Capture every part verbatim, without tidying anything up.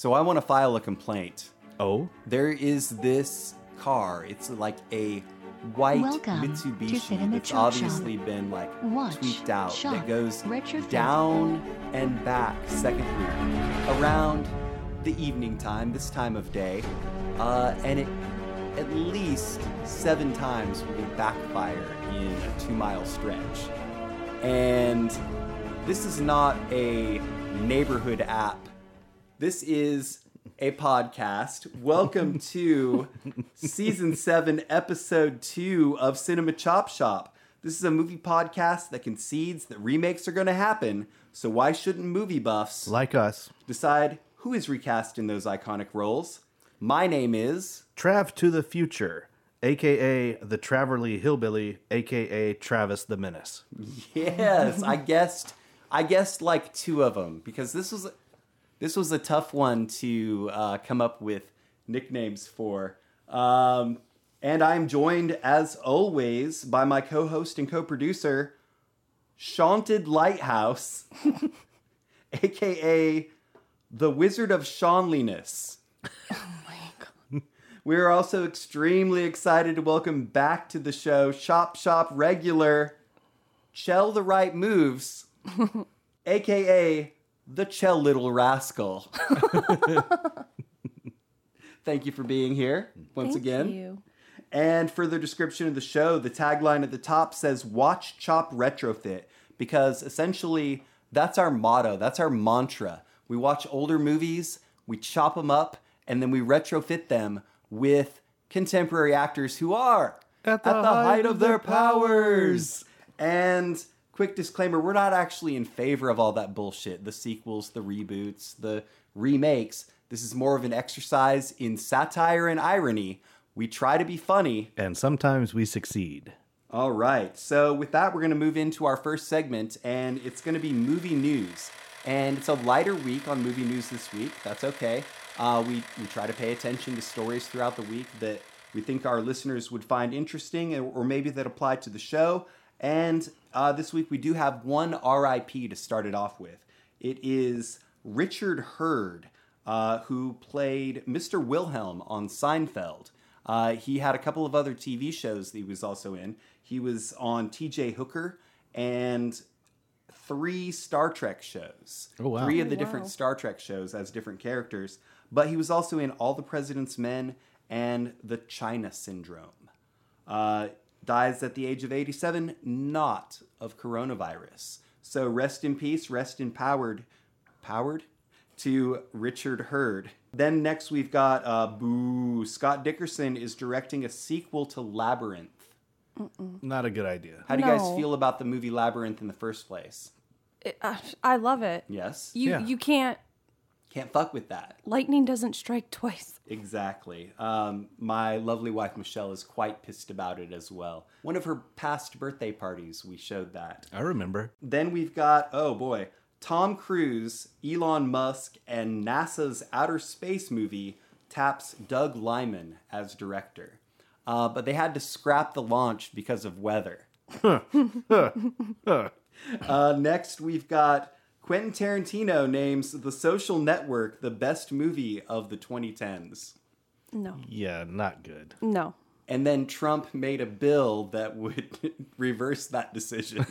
So I want to file a complaint. Oh? There is this car. It's like a white Welcome to Mitsubishi Cinema that's Chop obviously Shop. been like Watch, tweaked out shop, that goes retrofit. down and back second rear around the evening time, this time of day, uh, and it at least seven times will backfire in a two-mile stretch. And this is not a neighborhood app. This is a podcast. Welcome to season seven, episode two of Cinema Chop Shop. This is a movie podcast that concedes that remakes are going to happen. So why shouldn't movie buffs Like us. decide who is recast in those iconic roles? My name is Trav to the Future, a k a. the Traverly Hillbilly, a k a. Travis the Menace. yes. I guessed. I guessed like two of them because this was this was a tough one to uh, come up with nicknames for. Um, and I'm joined as always by my co-host and co-producer, Shaunted Lighthouse, a k a the Wizard of Shawnliness. Oh my god. We are also extremely excited to welcome back to the show Shop Shop regular Chell the Right Moves, a k a the Chell Little Rascal. Thank you for being here once Thank again. you. And further description of the show, the tagline at the top says, watch, chop, retrofit. Because essentially, that's our motto. That's our mantra. We watch older movies, we chop them up, and then we retrofit them with contemporary actors who are At the height of their powers. And quick disclaimer, we're not actually in favor of all that bullshit. The sequels, the reboots, the remakes. This is more of an exercise in satire and irony. We try to be funny. And sometimes we succeed. All right. So with that, we're going to move into our first segment, and it's going to be movie news. And it's a lighter week on movie news this week. That's okay. Uh, we, we try to pay attention to stories throughout the week that we think our listeners would find interesting or maybe that apply to the show. And uh, this week we do have one R I P to start it off with. It is Richard Hurd, uh, who played Mister Wilhelm on Seinfeld. Uh, he had a couple of other T V shows that he was also in. He was on T J Hooker and three Star Trek shows. Oh, wow. Three of the Oh, different wow. Star Trek shows as different characters. But he was also in All the President's Men and The China Syndrome. Uh, dies at the age of eighty-seven, not of coronavirus. So rest in peace, rest in powered, powered to Richard Hurd. Then next we've got, uh, boo, Scott Dickerson is directing a sequel to Labyrinth. Not a good idea. How do you guys No. feel about the movie Labyrinth in the first place? It, uh, I love it. Yes? You Yeah. you can't. Can't fuck with that. Lightning doesn't strike twice. Exactly. Um, my lovely wife, Michelle, is quite pissed about it as well. One of her past birthday parties, we showed that. I remember. Then we've got, oh boy, Tom Cruise, Elon Musk, and NASA's outer space movie taps Doug Liman as director. Uh, but they had to scrap the launch because of weather. uh, next, we've got Quentin Tarantino names The Social Network the best movie of the twenty tens. No. Yeah, not good. No. And then Trump made a bill that would reverse that decision.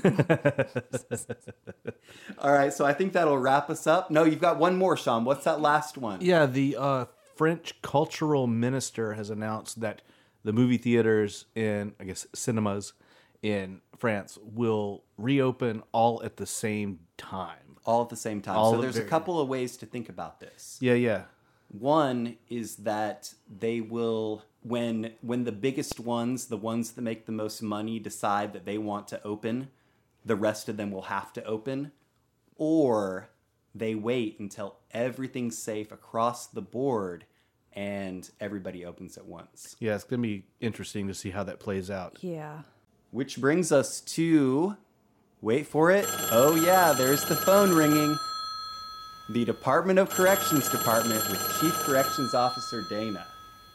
All right, so I think that'll wrap us up. No, you've got one more, Sean. What's that last one? Yeah, the uh, French cultural minister has announced that the movie theaters in, I guess, cinemas in France will reopen all at the same time. All at the same time. All so at there's a very- couple of ways to think about this. Yeah, yeah. One is that they will, when when the biggest ones, the ones that make the most money, decide that they want to open, the rest of them will have to open. Or they wait until everything's safe across the board and everybody opens at once. Yeah, it's going to be interesting to see how that plays out. Yeah. Which brings us to, wait for it. Oh yeah, there's the phone ringing. The Department of Corrections Department with Chief Corrections Officer Dana.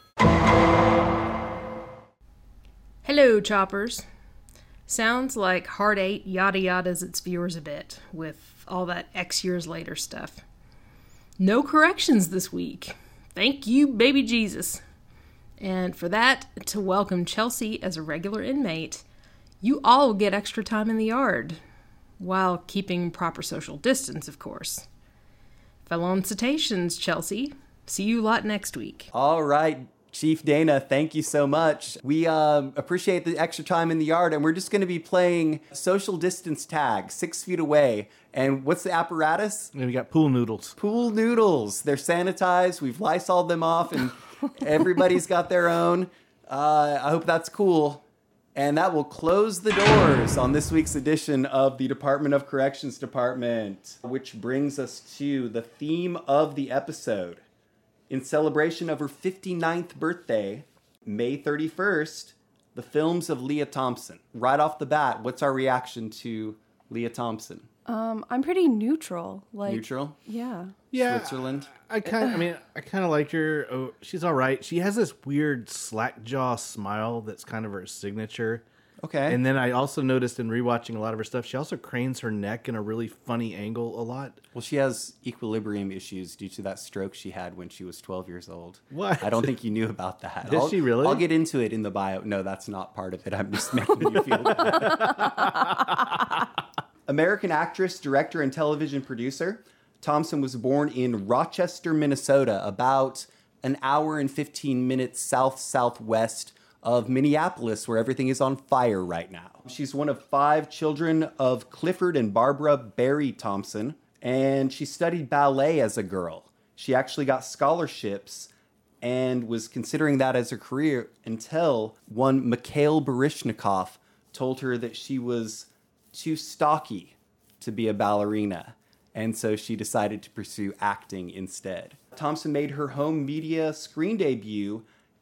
Hello, Choppers. Sounds like Hard eight yada yada's its viewers a bit, with all that X years later stuff. No corrections this week. Thank you, baby Jesus. And for that, to welcome Chelsea as a regular inmate, you all get extra time in the yard, while keeping proper social distance, of course. Felicitations, Chelsea. See you lot next week. All right, Chief Dana, thank you so much. We um, appreciate the extra time in the yard, and we're just going to be playing social distance tag, six feet away. And what's the apparatus? And we got pool noodles. Pool noodles. They're sanitized. We've Lysoled them off, and everybody's got their own. Uh, I hope that's cool. And that will close the doors on this week's edition of the Department of Corrections Department, which brings us to the theme of the episode. In celebration of her fifty-ninth birthday, May thirty-first, the films of Leah Thompson. Right off the bat, what's our reaction to Leah Thompson? Um, I'm pretty neutral. Like Neutral? Yeah. Yeah, Switzerland? I kind. I mean, I kind of like her. Oh, she's all right. She has this weird slack jaw smile that's kind of her signature. Okay. And then I also noticed in rewatching a lot of her stuff, she also cranes her neck in a really funny angle a lot. Well, she has equilibrium issues due to that stroke she had when she was twelve years old. What? I don't think you knew about that. Did I'll, she really? I'll get into it in the bio. No, that's not part of it. I'm just making you feel bad. American actress, director, and television producer. Thompson was born in Rochester, Minnesota, about an hour and fifteen minutes south-southwest of Minneapolis, where everything is on fire right now. She's one of five children of Clifford and Barbara Barry Thompson, and she studied ballet as a girl. She actually got scholarships and was considering that as a career until one Mikhail Baryshnikov told her that she was too stocky to be a ballerina, and so she decided to pursue acting instead. Thompson made her home media screen debut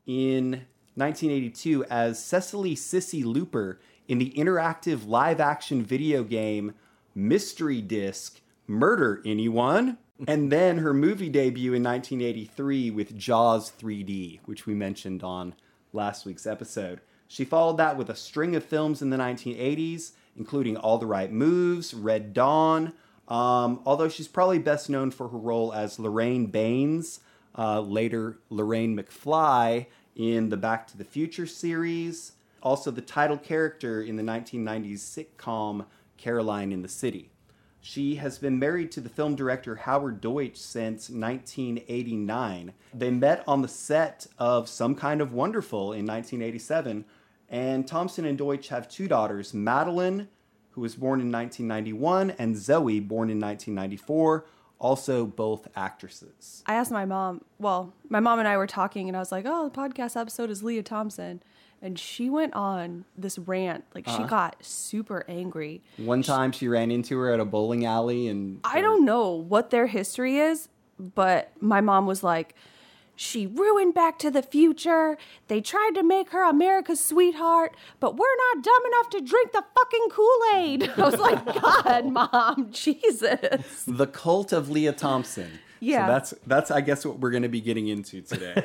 in nineteen eighty-two as Cecily Sissy Looper in the interactive live-action video game Mystery Disc Murder Anyone? And then her movie debut in nineteen eighty-three with Jaws three D, which we mentioned on last week's episode. She followed that with a string of films in the nineteen eighties, including All the Right Moves, Red Dawn, um, although she's probably best known for her role as Lorraine Baines, uh, later Lorraine McFly, in the Back to the Future series. Also the title character in the nineteen nineties sitcom Caroline in the City. She has been married to the film director Howard Deutsch since nineteen eighty-nine. They met on the set of Some Kind of Wonderful in nineteen eighty-seven, and Thompson and Deutsch have two daughters, Madeline, who was born in nineteen ninety-one, and Zoe, born in nineteen ninety-four, also both actresses. I asked my mom, well, my mom and I were talking, and I was like, oh, the podcast episode is Leah Thompson. And she went on this rant. Like, Uh-huh. she got super angry. One time she ran into her at a bowling alley and... I don't know what their history is, but my mom was like, she ruined Back to the Future. They tried to make her America's sweetheart, but we're not dumb enough to drink the fucking Kool-Aid. I was like, God, Mom, Jesus. The cult of Leah Thompson. Yeah. So that's, that's I guess, what we're going to be getting into today.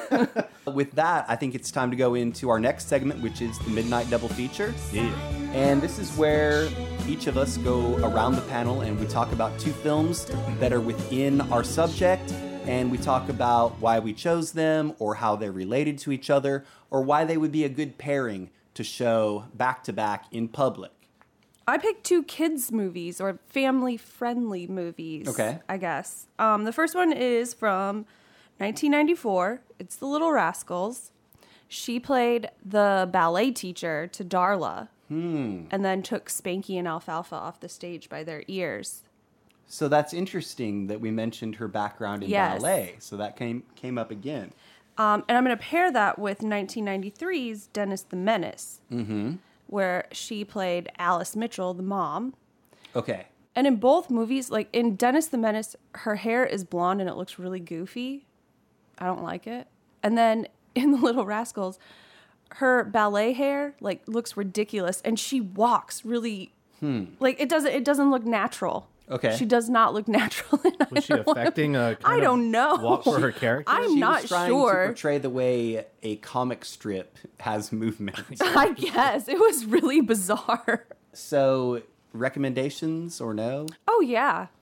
With that, I think it's time to go into our next segment, which is the Midnight Double Feature. Yeah. And this is where each of us go around the panel and we talk about two films that are within our subject. And we talk about why we chose them, or how they're related to each other, or why they would be a good pairing to show back-to-back in public. I picked two kids' movies, or family-friendly movies, Okay. I guess. Um, the first one is from nineteen ninety-four. It's The Little Rascals. She played the ballet teacher to Darla, Hmm. and then took Spanky and Alfalfa off the stage by their ears. So that's interesting that we mentioned her background in Yes. ballet. So that came came up again. Um, and I'm going to pair that with nineteen ninety-three's Dennis the Menace, Mm-hmm. where she played Alice Mitchell, the mom. Okay. And in both movies, like in Dennis the Menace, her hair is blonde and it looks really goofy. I don't like it. And then in The Little Rascals, her ballet hair like looks ridiculous, and she walks really Hmm. like it doesn't it doesn't look natural. Okay. She does not look natural. And I Was she don't wanna- affecting a kind I of don't know. walk for her character? I'm She not was trying sure. to portray the way a comic strip has movement. I guess it was really bizarre. So recommendations or no? Oh yeah.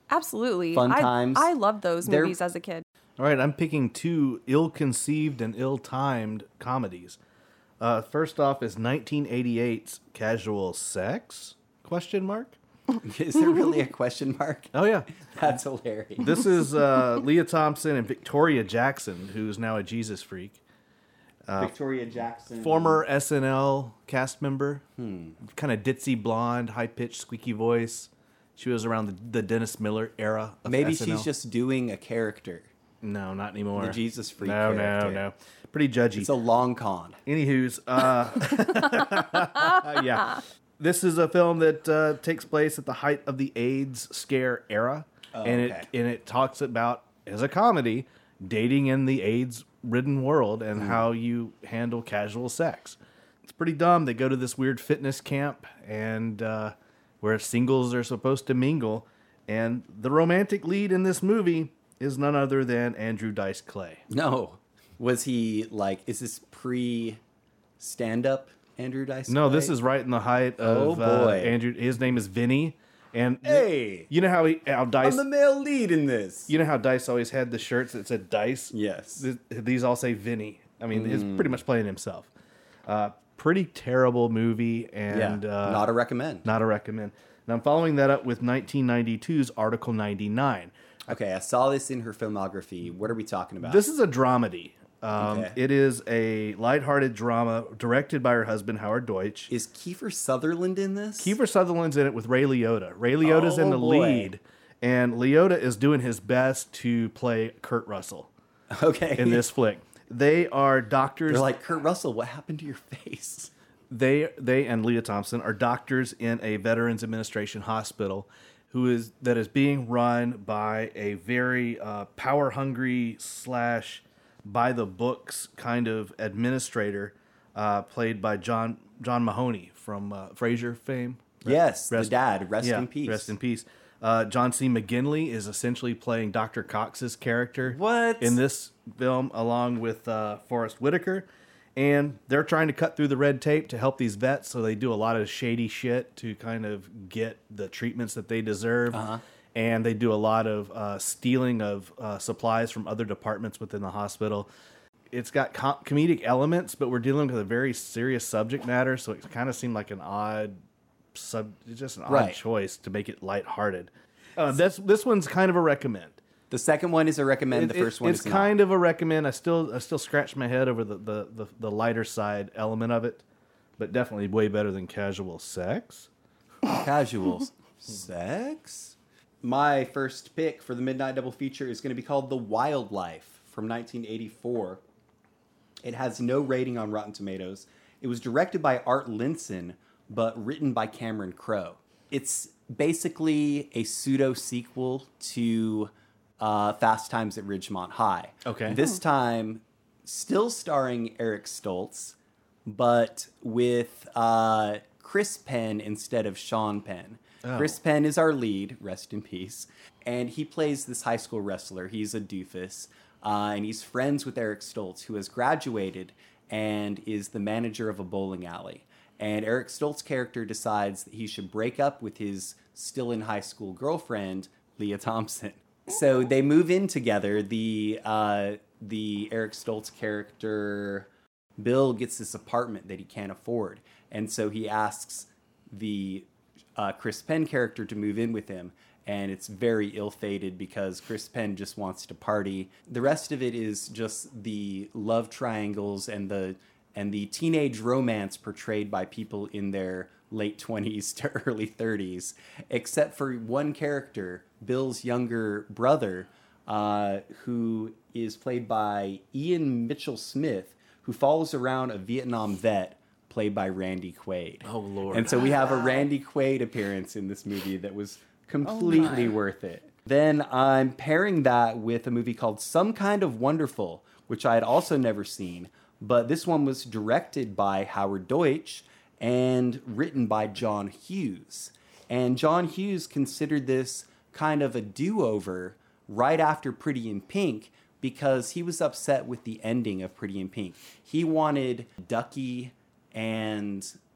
Absolutely. Fun I, times. I loved those They're- movies as a kid. All right, I'm picking two ill-conceived and ill-timed comedies. Uh, first off is nineteen eighty-eight's Casual Sex? Question mark? Is there really a question mark? Oh yeah, That's hilarious. this is uh, Leah Thompson and Victoria Jackson, who's now a Jesus freak, Victoria Jackson. former S N L cast member, kind of ditzy blonde, high-pitched, squeaky voice. She was around the, the Dennis Miller era of Maybe S N L. she's just doing a character. No, not anymore. The Jesus freak No, character. no, no. Pretty judgy. It's a long con. Anywho's, uh, yeah. This is a film that uh, takes place at the height of the AIDS scare era. and okay. it and it talks about, as a comedy, dating in the AIDS-ridden world and how you handle casual sex. It's pretty dumb. They go to this weird fitness camp and uh, where singles are supposed to mingle. And the romantic lead in this movie is none other than Andrew Dice Clay. No. Was he like, is this pre stand up Andrew Dice No, Clay? this is right in the height of Oh, uh, boy. Andrew. His name is Vinny. And Hey! you know how he, how Dice, I'm the male lead in this. you know how Dice always had the shirts that said Dice? Yes. Th- These all say Vinny. I mean, he's pretty much playing himself. Uh, pretty terrible movie and yeah. uh, Not a recommend. not a recommend. And I'm following that up with nineteen ninety-two's Article ninety-nine. Okay, I saw this in her filmography. What are we talking about? This is a dramedy. Um, Okay. It is a lighthearted drama directed by her husband, Howard Deutsch. Is Kiefer Sutherland in this? Kiefer Sutherland's in it with Ray Liotta. Ray Liotta's in Oh, the boy. lead, and Liotta is doing his best to play Kurt Russell Okay. in this flick. They are doctors. They're like, Kurt Russell, what happened to your face? they they and Leah Thompson are doctors in a Veterans Administration hospital, who is that is being run by a very uh, power hungry slash by the books kind of administrator, uh, played by John John Mahoney from uh, Frasier fame. Yes, Rest- the dad. Rest yeah, in peace. Rest in peace. Uh, John C. McGinley is essentially playing Doctor Cox's character. What? In this film, along with uh, Forrest Whitaker. And they're trying to cut through the red tape to help these vets, so they do a lot of shady shit to kind of get the treatments that they deserve. Uh-huh. And they do a lot of uh, stealing of uh, supplies from other departments within the hospital. It's got com- comedic elements, but we're dealing with a very serious subject matter, so it kind of seemed like an odd sub, just an odd Right. choice to make it lighthearted. Uh, this this one's kind of a recommend. The second one is a recommend. The It- first one it's is kind of a recommend. I still I still scratch my head over the, the, the, the lighter side element of it, but definitely way better than Casual Sex. not. Casual sex. My first pick for the Midnight Double Feature is going to be called The Wildlife from nineteen eighty-four. It has no rating on Rotten Tomatoes. It was directed by Art Linson, but written by Cameron Crowe. It's basically a pseudo sequel to uh, Fast Times at Ridgemont High. Okay. This time, still starring Eric Stoltz, but with uh, Chris Penn instead of Sean Penn. Chris Penn is our lead, rest in peace, and he plays this high school wrestler. He's a doofus, uh, and he's friends with Eric Stoltz, who has graduated and is the manager of a bowling alley. And Eric Stoltz's character decides that he should break up with his still in high school girlfriend, Leah Thompson. So they move in together. The uh, the Eric Stoltz character, Bill, gets this apartment that he can't afford, and so he asks the uh, Chris Penn character to move in with him. And it's very ill-fated because Chris Penn just wants to party. The rest of it is just the love triangles and the and the teenage romance portrayed by people in their late twenties to early thirties, except for one character, Bill's younger brother, uh, who is played by Ian Mitchell Smith, who follows around a Vietnam vet played by Randy Quaid. Oh, Lord. And so we have a Randy Quaid appearance in this movie that was completely worth it. Then I'm pairing that with a movie called Some Kind of Wonderful, which I had also never seen, but this one was directed by Howard Deutsch and written by John Hughes. And John Hughes considered this kind of a do-over right after Pretty in Pink because he was upset with the ending of Pretty in Pink. He wanted Ducky and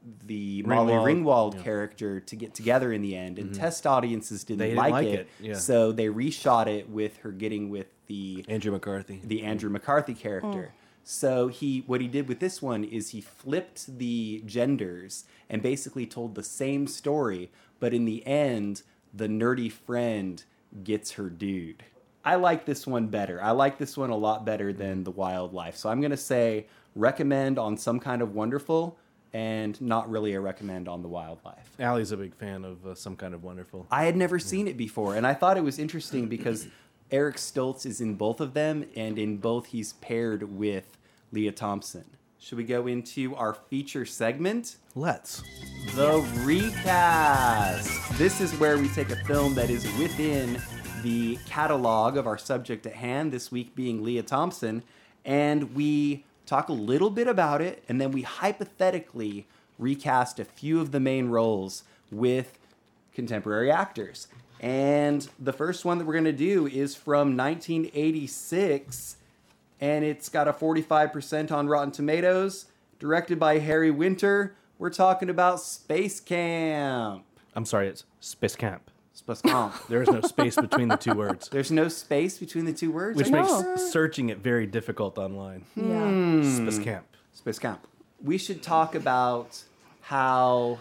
the Molly Ringwald, Ringwald yeah. character to get together in the end, and test audiences didn't, They didn't like, like it, it, yeah. so they reshot it with her getting with the Andrew McCarthy. the Andrew McCarthy character. So he what he did with this one is he flipped the genders and basically told the same story, but in the end, the nerdy friend gets her dude. I like this one better. I like this one a lot better than The Wildlife. So I'm going to say recommend on Some Kind of Wonderful and not really a recommend on The Wildlife. Allie's a big fan of uh, Some Kind of Wonderful. I had never seen it before, and I thought it was interesting because Eric Stoltz is in both of them, and in both he's paired with Leah Thompson. Should we go into our feature segment? Let's. The Recast. This is where we take a film that is within the catalog of our subject at hand, this week being Leah Thompson, and we talk a little bit about it, and then we hypothetically recast a few of the main roles with contemporary actors. And the first one that we're going to do is from nineteen eighty-six, and it's got a forty-five percent on Rotten Tomatoes, directed by Harry Winter. We're talking about Space Camp. I'm sorry, it's Space Camp. Space Camp. There is no space between the two words, There's no space between the two words? which Are you makes sure? searching it very difficult online. Yeah. Space Camp. Space Camp. We should talk about how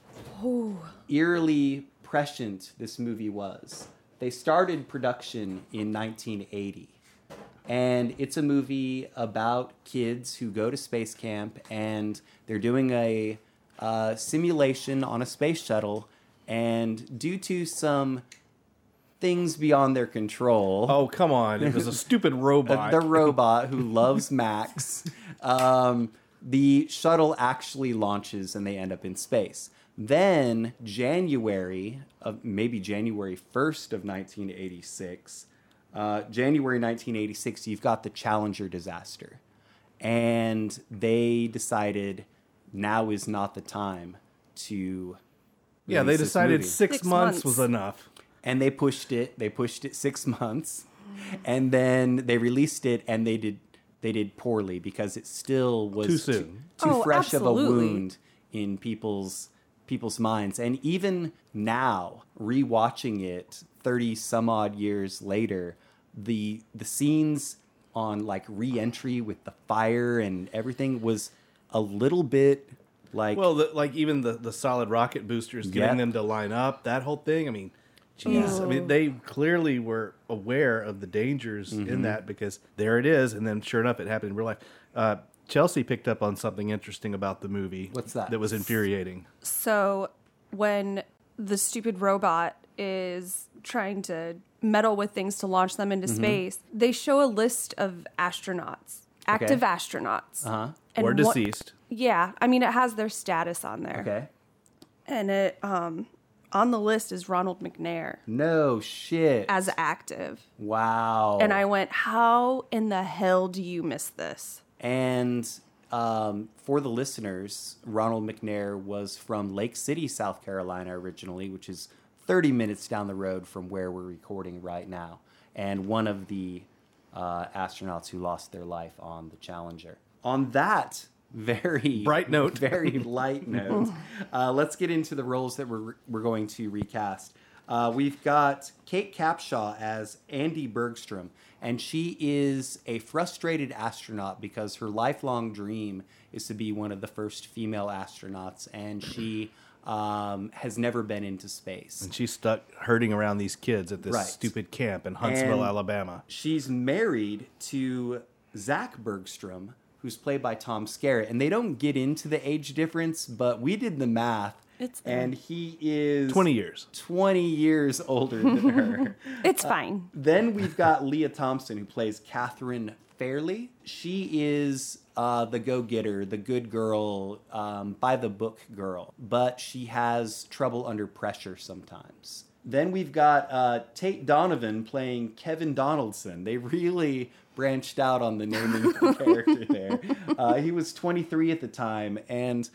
eerily prescient this movie was. They started production in nineteen eighty. And it's a movie about kids who go to space camp, and they're doing a uh, simulation on a space shuttle. And due to some things beyond their control, Oh, come on. It was a stupid robot. the robot who loves Max, um, the shuttle actually launches and they end up in space. Then January of maybe January first of nineteen eighty-six, uh, January nineteen eighty-six, you've got the Challenger disaster, and they decided now is not the time to. yeah, they release this decided movie. six, Six months, months. was enough. And they pushed it. They pushed it six months, and then they released it, and they did they did poorly because it still was Too soon. too, too Oh, fresh of a absolutely. wound in people's people's minds. And even now, rewatching it thirty some odd years later, the the scenes on like re-entry with the fire and everything was a little bit like Well, the, like even the, the solid rocket boosters, getting Yep. them to line up, that whole thing. I mean, jeez. I mean, they clearly were aware of the dangers Mm-hmm. in that because there it is. And then sure enough, it happened in real life. Uh, Chelsea picked up on something interesting about the movie. What's that? That was infuriating. So when the stupid robot is trying to meddle with things to launch them into space, they show a list of astronauts, active astronauts. uh-huh. And or one- deceased. Yeah, I mean it has their status on there. Okay. And it um on the list is Ronald McNair No shit. as active. Wow. And I went, "How in the hell do you miss this?" And um, for the listeners, Ronald McNair was from Lake City, South Carolina originally, which is thirty minutes down the road from where we're recording right now, and one of the uh, astronauts who lost their life on the Challenger. On that very Bright note. very light note, uh, let's get into the roles that we're we're going to recast. Uh, we've got Kate Capshaw as Andy Bergstrom, and she is a frustrated astronaut because her lifelong dream is to be one of the first female astronauts, and she um, has never been into space. And she's stuck herding around these kids at this Right. stupid camp in Huntsville, And- Alabama. She's married to Zach Bergstrom, who's played by Tom Skerritt, and they don't get into the age difference, but we did the math, It's there. and he is twenty years. twenty years older than her. It's fine. Then we've got Leah Thompson, who plays Catherine Fairley. She is uh, the go-getter, the good girl, um, by-the-book girl, but she has trouble under pressure sometimes. Then we've got uh, Tate Donovan playing Kevin Donaldson. They really branched out on the naming of the character there. Uh, he was twenty-three at the time, and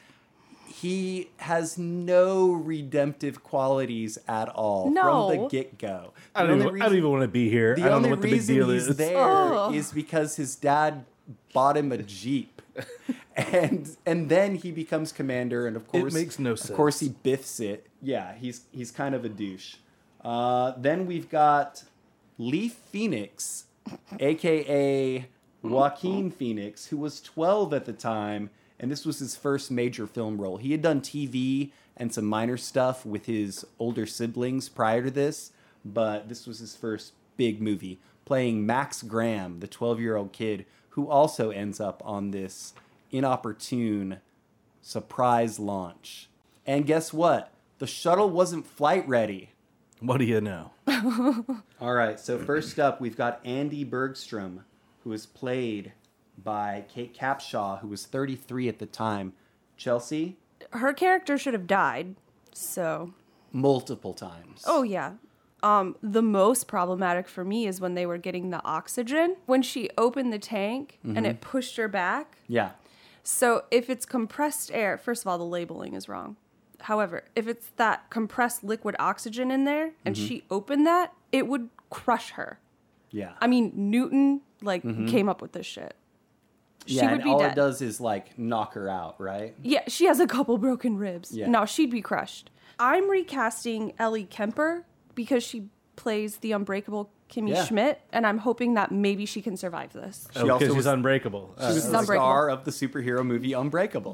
he has no redemptive qualities at all No. from the get-go. I The don't, only even, I don't reason- even want to be here. the I don't only know what the big reason deal he's is. there Oh. is because his dad bought him a Jeep. and and then he becomes commander, and of course, makes no Of course, he sense. biffs it. Yeah, he's he's kind of a douche. Uh, then we've got Lee Phoenix, aka Joaquin Phoenix, who was twelve at the time, and this was his first major film role. He had done T V and some minor stuff with his older siblings prior to this, but this was his first big movie, playing Max Graham, the twelve-year-old kid who also ends up on this inopportune surprise launch. And guess what? The shuttle wasn't flight ready. What do you know? All right, so first up, we've got Andy Bergstrom, who is played by Kate Capshaw, who was thirty-three at the time. Chelsea, Her character should have died. So, multiple times. oh yeah. Um, the most problematic for me is when they were getting the oxygen. When she opened the tank and it pushed her back. Yeah. So if it's compressed air, first of all, the labeling is wrong. However, if it's that compressed liquid oxygen in there and she opened that, it would crush her. Yeah. I mean, Newton like came up with this shit. She yeah, would and be all dead. it does is like knock her out, right? Yeah, she has a couple broken ribs. Yeah. No, she'd be crushed. I'm recasting Ellie Kemper because she plays the unbreakable Kimmy Yeah. Schmidt, and I'm hoping that maybe she can survive this. She Oh, also because was- she's unbreakable. She was She's the unbreakable. star of the superhero movie Unbreakable.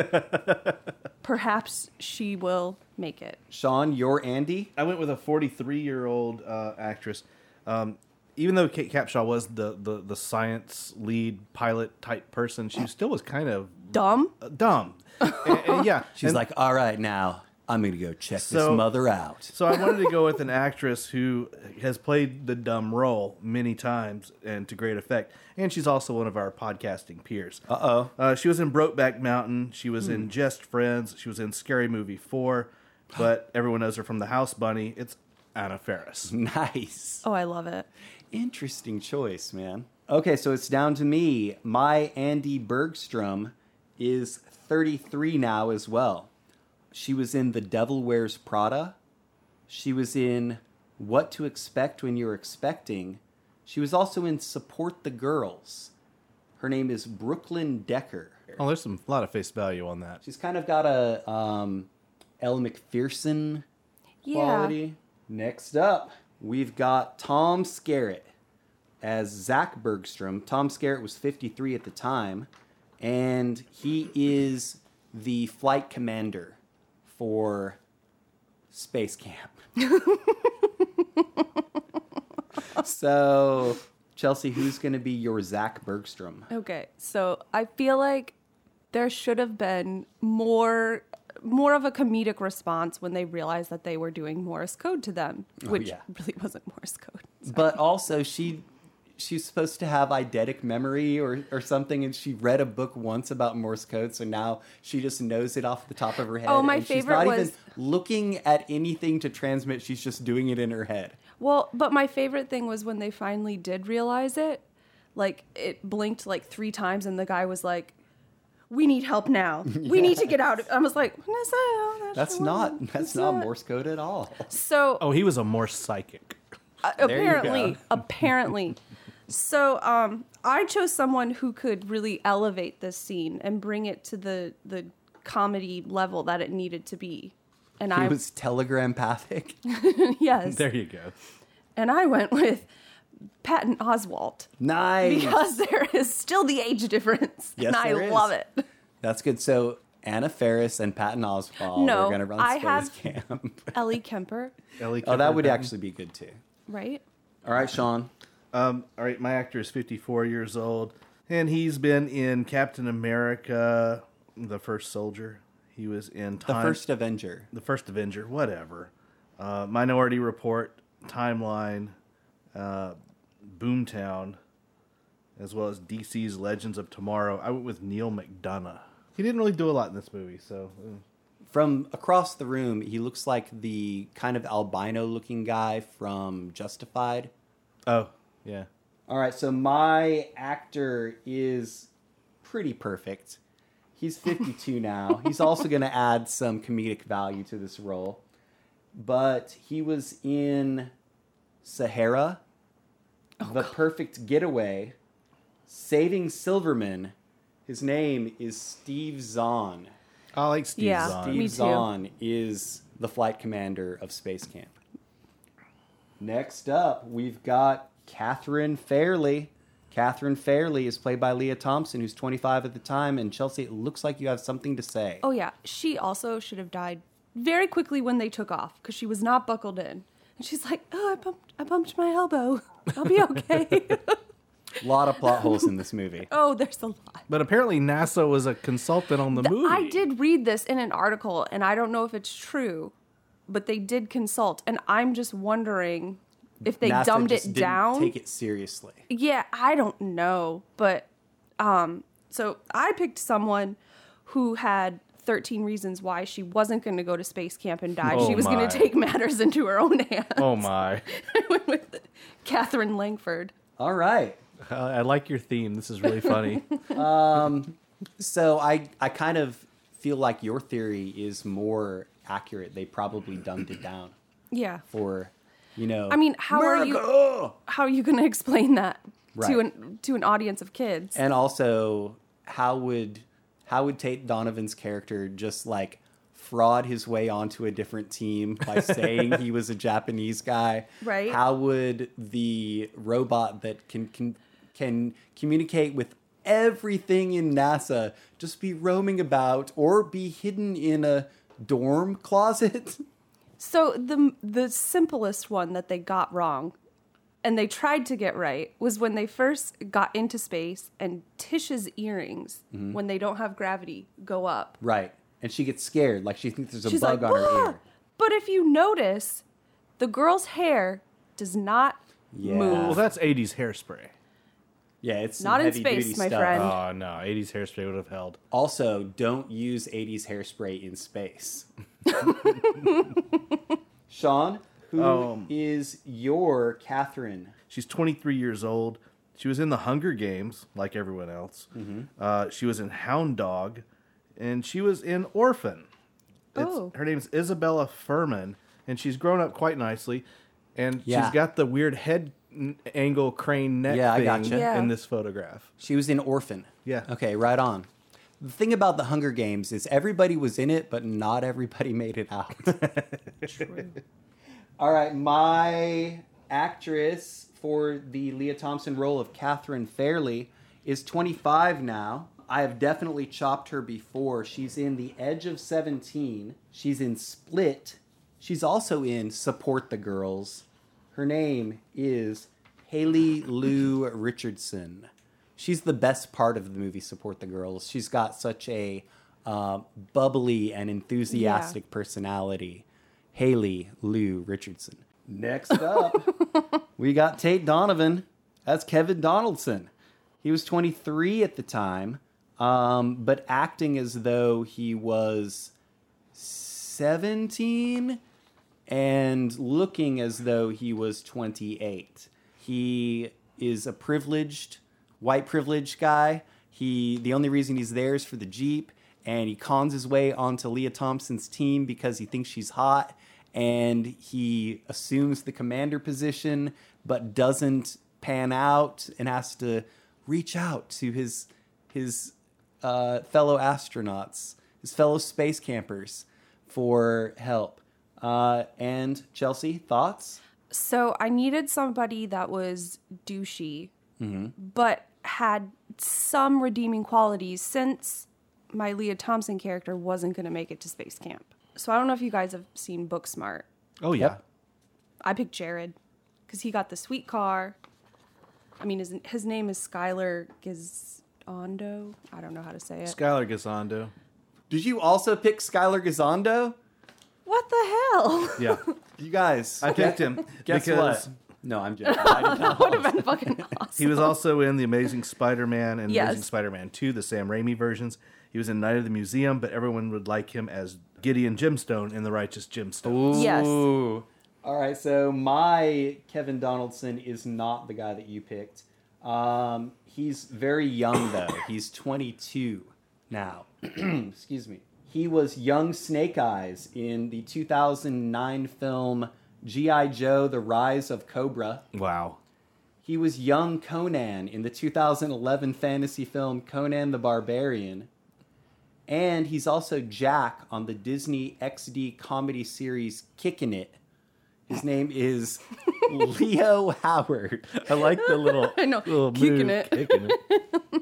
Perhaps she will make it. Sean, you're Andy. I went with a forty-three-year-old uh, actress. Um, even though Kate Capshaw was the, the, the science lead pilot type person, she still was kind of Dumb? uh, dumb. and, and yeah, She's and like, all right, now I'm going to go check this So- mother out. so I wanted to go with an actress who has played the dumb role many times and to great effect. And she's also one of our podcasting peers. Uh-oh. Uh, she was in Brokeback Mountain. She was in Just Friends. She was in Scary Movie four. But everyone knows her from The House Bunny. It's Anna Faris. Nice. Oh, I love it. Interesting choice, man. Okay, so it's down to me. My Andy Bergstrom is thirty-three now as well. She was in The Devil Wears Prada. She was in What to Expect When You're Expecting. She was also in Support the Girls. Her name is Brooklyn Decker. Oh, there's some a lot of face value on that. She's kind of got a um, Elle McPherson Yeah. quality. Next up, we've got Tom Skerritt as Zach Bergstrom. Tom Skerritt was fifty-three at the time, and he is the flight commander for Space Camp. So, Chelsea, who's going to be your Zach Bergstrom? Okay, so I feel like there should have been more more of a comedic response when they realized that they were doing Morse code to them, which yeah. really wasn't Morse code. But also, she she's supposed to have eidetic memory or, or something, and she read a book once about Morse code, so now she just knows it off the top of her head. Oh, my and favorite she's not was- even looking at anything to transmit. She's just doing it in her head. Well, but my favorite thing was when they finally did realize it. Like, it blinked like three times, and the guy was like, "We need help now. We need to get out." of-" I was like, "What's that? That's sure not wasn't. that's It's not Morse code at all. So Oh, he was a Morse psychic. uh, you apparently, go. apparently. So um, I chose someone who could really elevate this scene and bring it to the the comedy level that it needed to be. And He I was telegrampathic. yes, There you go. and I went with Patton Oswalt Nice. because there is still the age difference, Yes, and I there is. love it. That's good. So Anna Faris and Patton Oswalt No, are going to run I Space have- Camp. Ellie Kemper, Ellie Oh, that Kemper would Patton. actually be good too. right? All right, Sean. Um, all right, my actor is fifty-four years old, and he's been in Captain America, The First Soldier. He was in The Time, first Avenger. the First Avenger, whatever. Uh, Minority Report, Timeline, uh, Boomtown, as well as D C's Legends of Tomorrow. I went with Neil McDonough. He didn't really do a lot in this movie, so uh, From across the room, he looks like the kind of albino-looking guy from Justified. oh yeah. All right, so my actor is pretty perfect. He's fifty-two now. He's also going to add some comedic value to this role. But he was in Sahara, The Perfect Getaway, Saving Silverman, His name is Steve Zahn. I like Steve Yeah. Zahn. Steve Me too. Zahn is the flight commander of Space Camp. Next up, we've got Catherine Fairley. Catherine Fairley is played by Leah Thompson, who's twenty-five at the time. And Chelsea, it looks like you have something to say. Oh yeah, she also should have died very quickly when they took off because she was not buckled in. And she's like, "Oh, I bumped, I bumped my elbow. I'll be okay." A lot of plot holes in this movie. Oh, there's a lot. But apparently NASA was a consultant on the Th- movie. I did read this in an article, and I don't know if it's true, but they did consult, and I'm just wondering if they NASA dumbed just it didn't down. Take it seriously. Yeah, I don't know, but um, so I picked someone who had thirteen reasons why she wasn't going to go to space camp and die. Oh she was going my. to take matters into her own hands. Oh my! I went with Catherine Langford. All right. I I like your theme. This is really funny. So I, I kind of feel like your theory is more accurate. They probably dumbed it down Yeah. for, you know. I mean, how are you America! how are you going to explain that Right. to an to an audience of kids? And also, how would how would Tate Donovan's character just like fraud his way onto a different team by saying he was a Japanese guy? Right. How would the robot that can can can communicate with everything in NASA just be roaming about or be hidden in a dorm closet? So the the simplest one that they got wrong, and they tried to get right, was when they first got into space and Tish's earrings, Mm-hmm. when they don't have gravity, go up. Right. And she gets scared, like she thinks there's a She's bug like, on her "Wah!" ear. But if you notice, the girl's hair does not Yeah. Well, move. that's eighties hairspray. Yeah, it's some Not in heavy-duty space, my stuff. friend. Oh no, eighties hairspray would have held. Also, don't use eighties hairspray in space. Sean, who is Um, your Catherine? She's twenty-three years old. She was in the Hunger Games, like everyone else. Uh, she was in Hound Dog, and she was in Orphan. It's, Oh. Her name's Isabella Furman, and she's grown up quite nicely. And Yeah. she's got the weird head n- angle crane neck Yeah, I thing gotcha. Yeah. in this photograph. She was in Orphan. Yeah. Okay, right on. The thing about the Hunger Games is everybody was in it, but not everybody made it out. All right, my actress for the Leah Thompson role of Catherine Fairley is twenty-five now. I have definitely chopped her before. She's in The Edge of seventeen. She's in Split. She's also in Support the Girls. Her name is Haley Lou Richardson. She's the best part of the movie Support the Girls. She's got such a uh, bubbly and enthusiastic Yeah. personality. Haley Lou Richardson. Next up, we got Tate Donovan. That's Kevin Donaldson. He was twenty-three at the time, um, but acting as though he was seventeen and looking as though he was twenty-eight. He is a privileged, white privileged guy. He the only reason he's there is for the Jeep, and he cons his way onto Leah Thompson's team because he thinks she's hot, and he assumes the commander position but doesn't pan out and has to reach out to his his uh, fellow astronauts, his fellow space campers for help. Uh, and Chelsea, thoughts? So I needed somebody that was douchey, Mm-hmm. but had some redeeming qualities since my Leah Thompson character wasn't going to make it to space camp. So I don't know if you guys have seen Booksmart. Oh, yeah. Yep. I picked Jared because he got the sweet car. I mean, his, his name is Skylar Gizondo. I don't know how to say it. Skylar Gisondo. Did you also pick Skylar Gizondo? What the hell? Yeah. You guys. I picked him Guess because what? No, I'm joking. I did not. Would have been fucking awesome. he was also in The Amazing Spider-Man and Yes. Amazing Spider-Man two, the Sam Raimi versions. He was in Night of the Museum, but everyone would like him as Gideon Gemstone in The Righteous Gemstone. Yes. Ooh. All right, so my Kevin Donaldson is not the guy that you picked. Um, he's very young, though. He's twenty-two now. Excuse me. He was young Snake Eyes in the two thousand nine film G I. Joe, The Rise of Cobra. Wow. He was young Conan in the two thousand eleven fantasy film Conan the Barbarian. And he's also Jack on the Disney X D comedy series Kickin' It. His name is Leo Howard. I like the little, I know, little kicking move, it. Kicking it.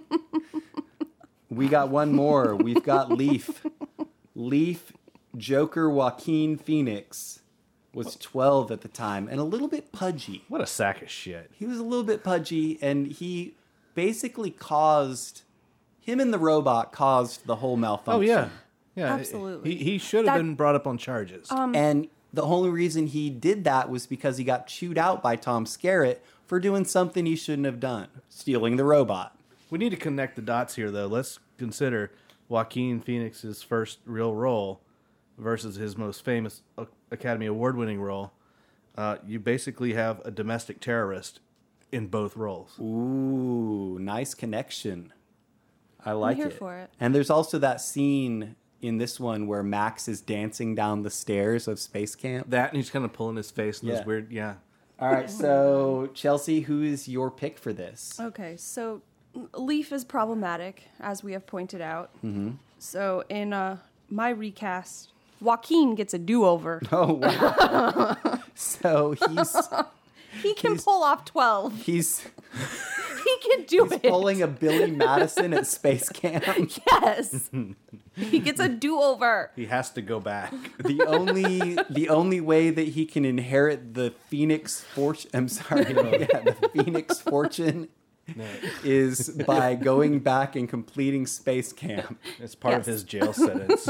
We got one more. We've got Leaf. Leaf Joker Joaquin Phoenix was twelve at the time and a little bit pudgy. What a sack of shit. He was a little bit pudgy, and he basically caused... Him and the robot caused the whole malfunction. Oh, yeah. Yeah, Absolutely. He, he should have That- been brought up on charges. And the only reason he did that was because he got chewed out by Tom Skerritt for doing something he shouldn't have done, stealing the robot. We need to connect the dots here, though. Let's consider Joaquin Phoenix's first real role versus his most famous uh, Academy Award-winning role. Uh, you basically have a domestic terrorist in both roles. Ooh, nice connection. I like here it. for it. And there's also that scene in this one where Max is dancing down the stairs of Space Camp. That, and he's kind of pulling his face in Yeah. this weird, yeah. All right, so Chelsea, who is your pick for this? Okay, so Leaf is problematic, as we have pointed out. Mm-hmm. So in uh, my recast, Joaquin gets a do-over. Oh, wow. So he's He can He's- pull off twelve. he's He can do he's it. pulling a Billy Madison at Space Camp. Yes. He gets a do-over. He has to go back. The only the only way that he can inherit the Phoenix fortune, I'm sorry, yeah, the Phoenix fortune is by going back and completing Space Camp It's part of Yes. his jail sentence.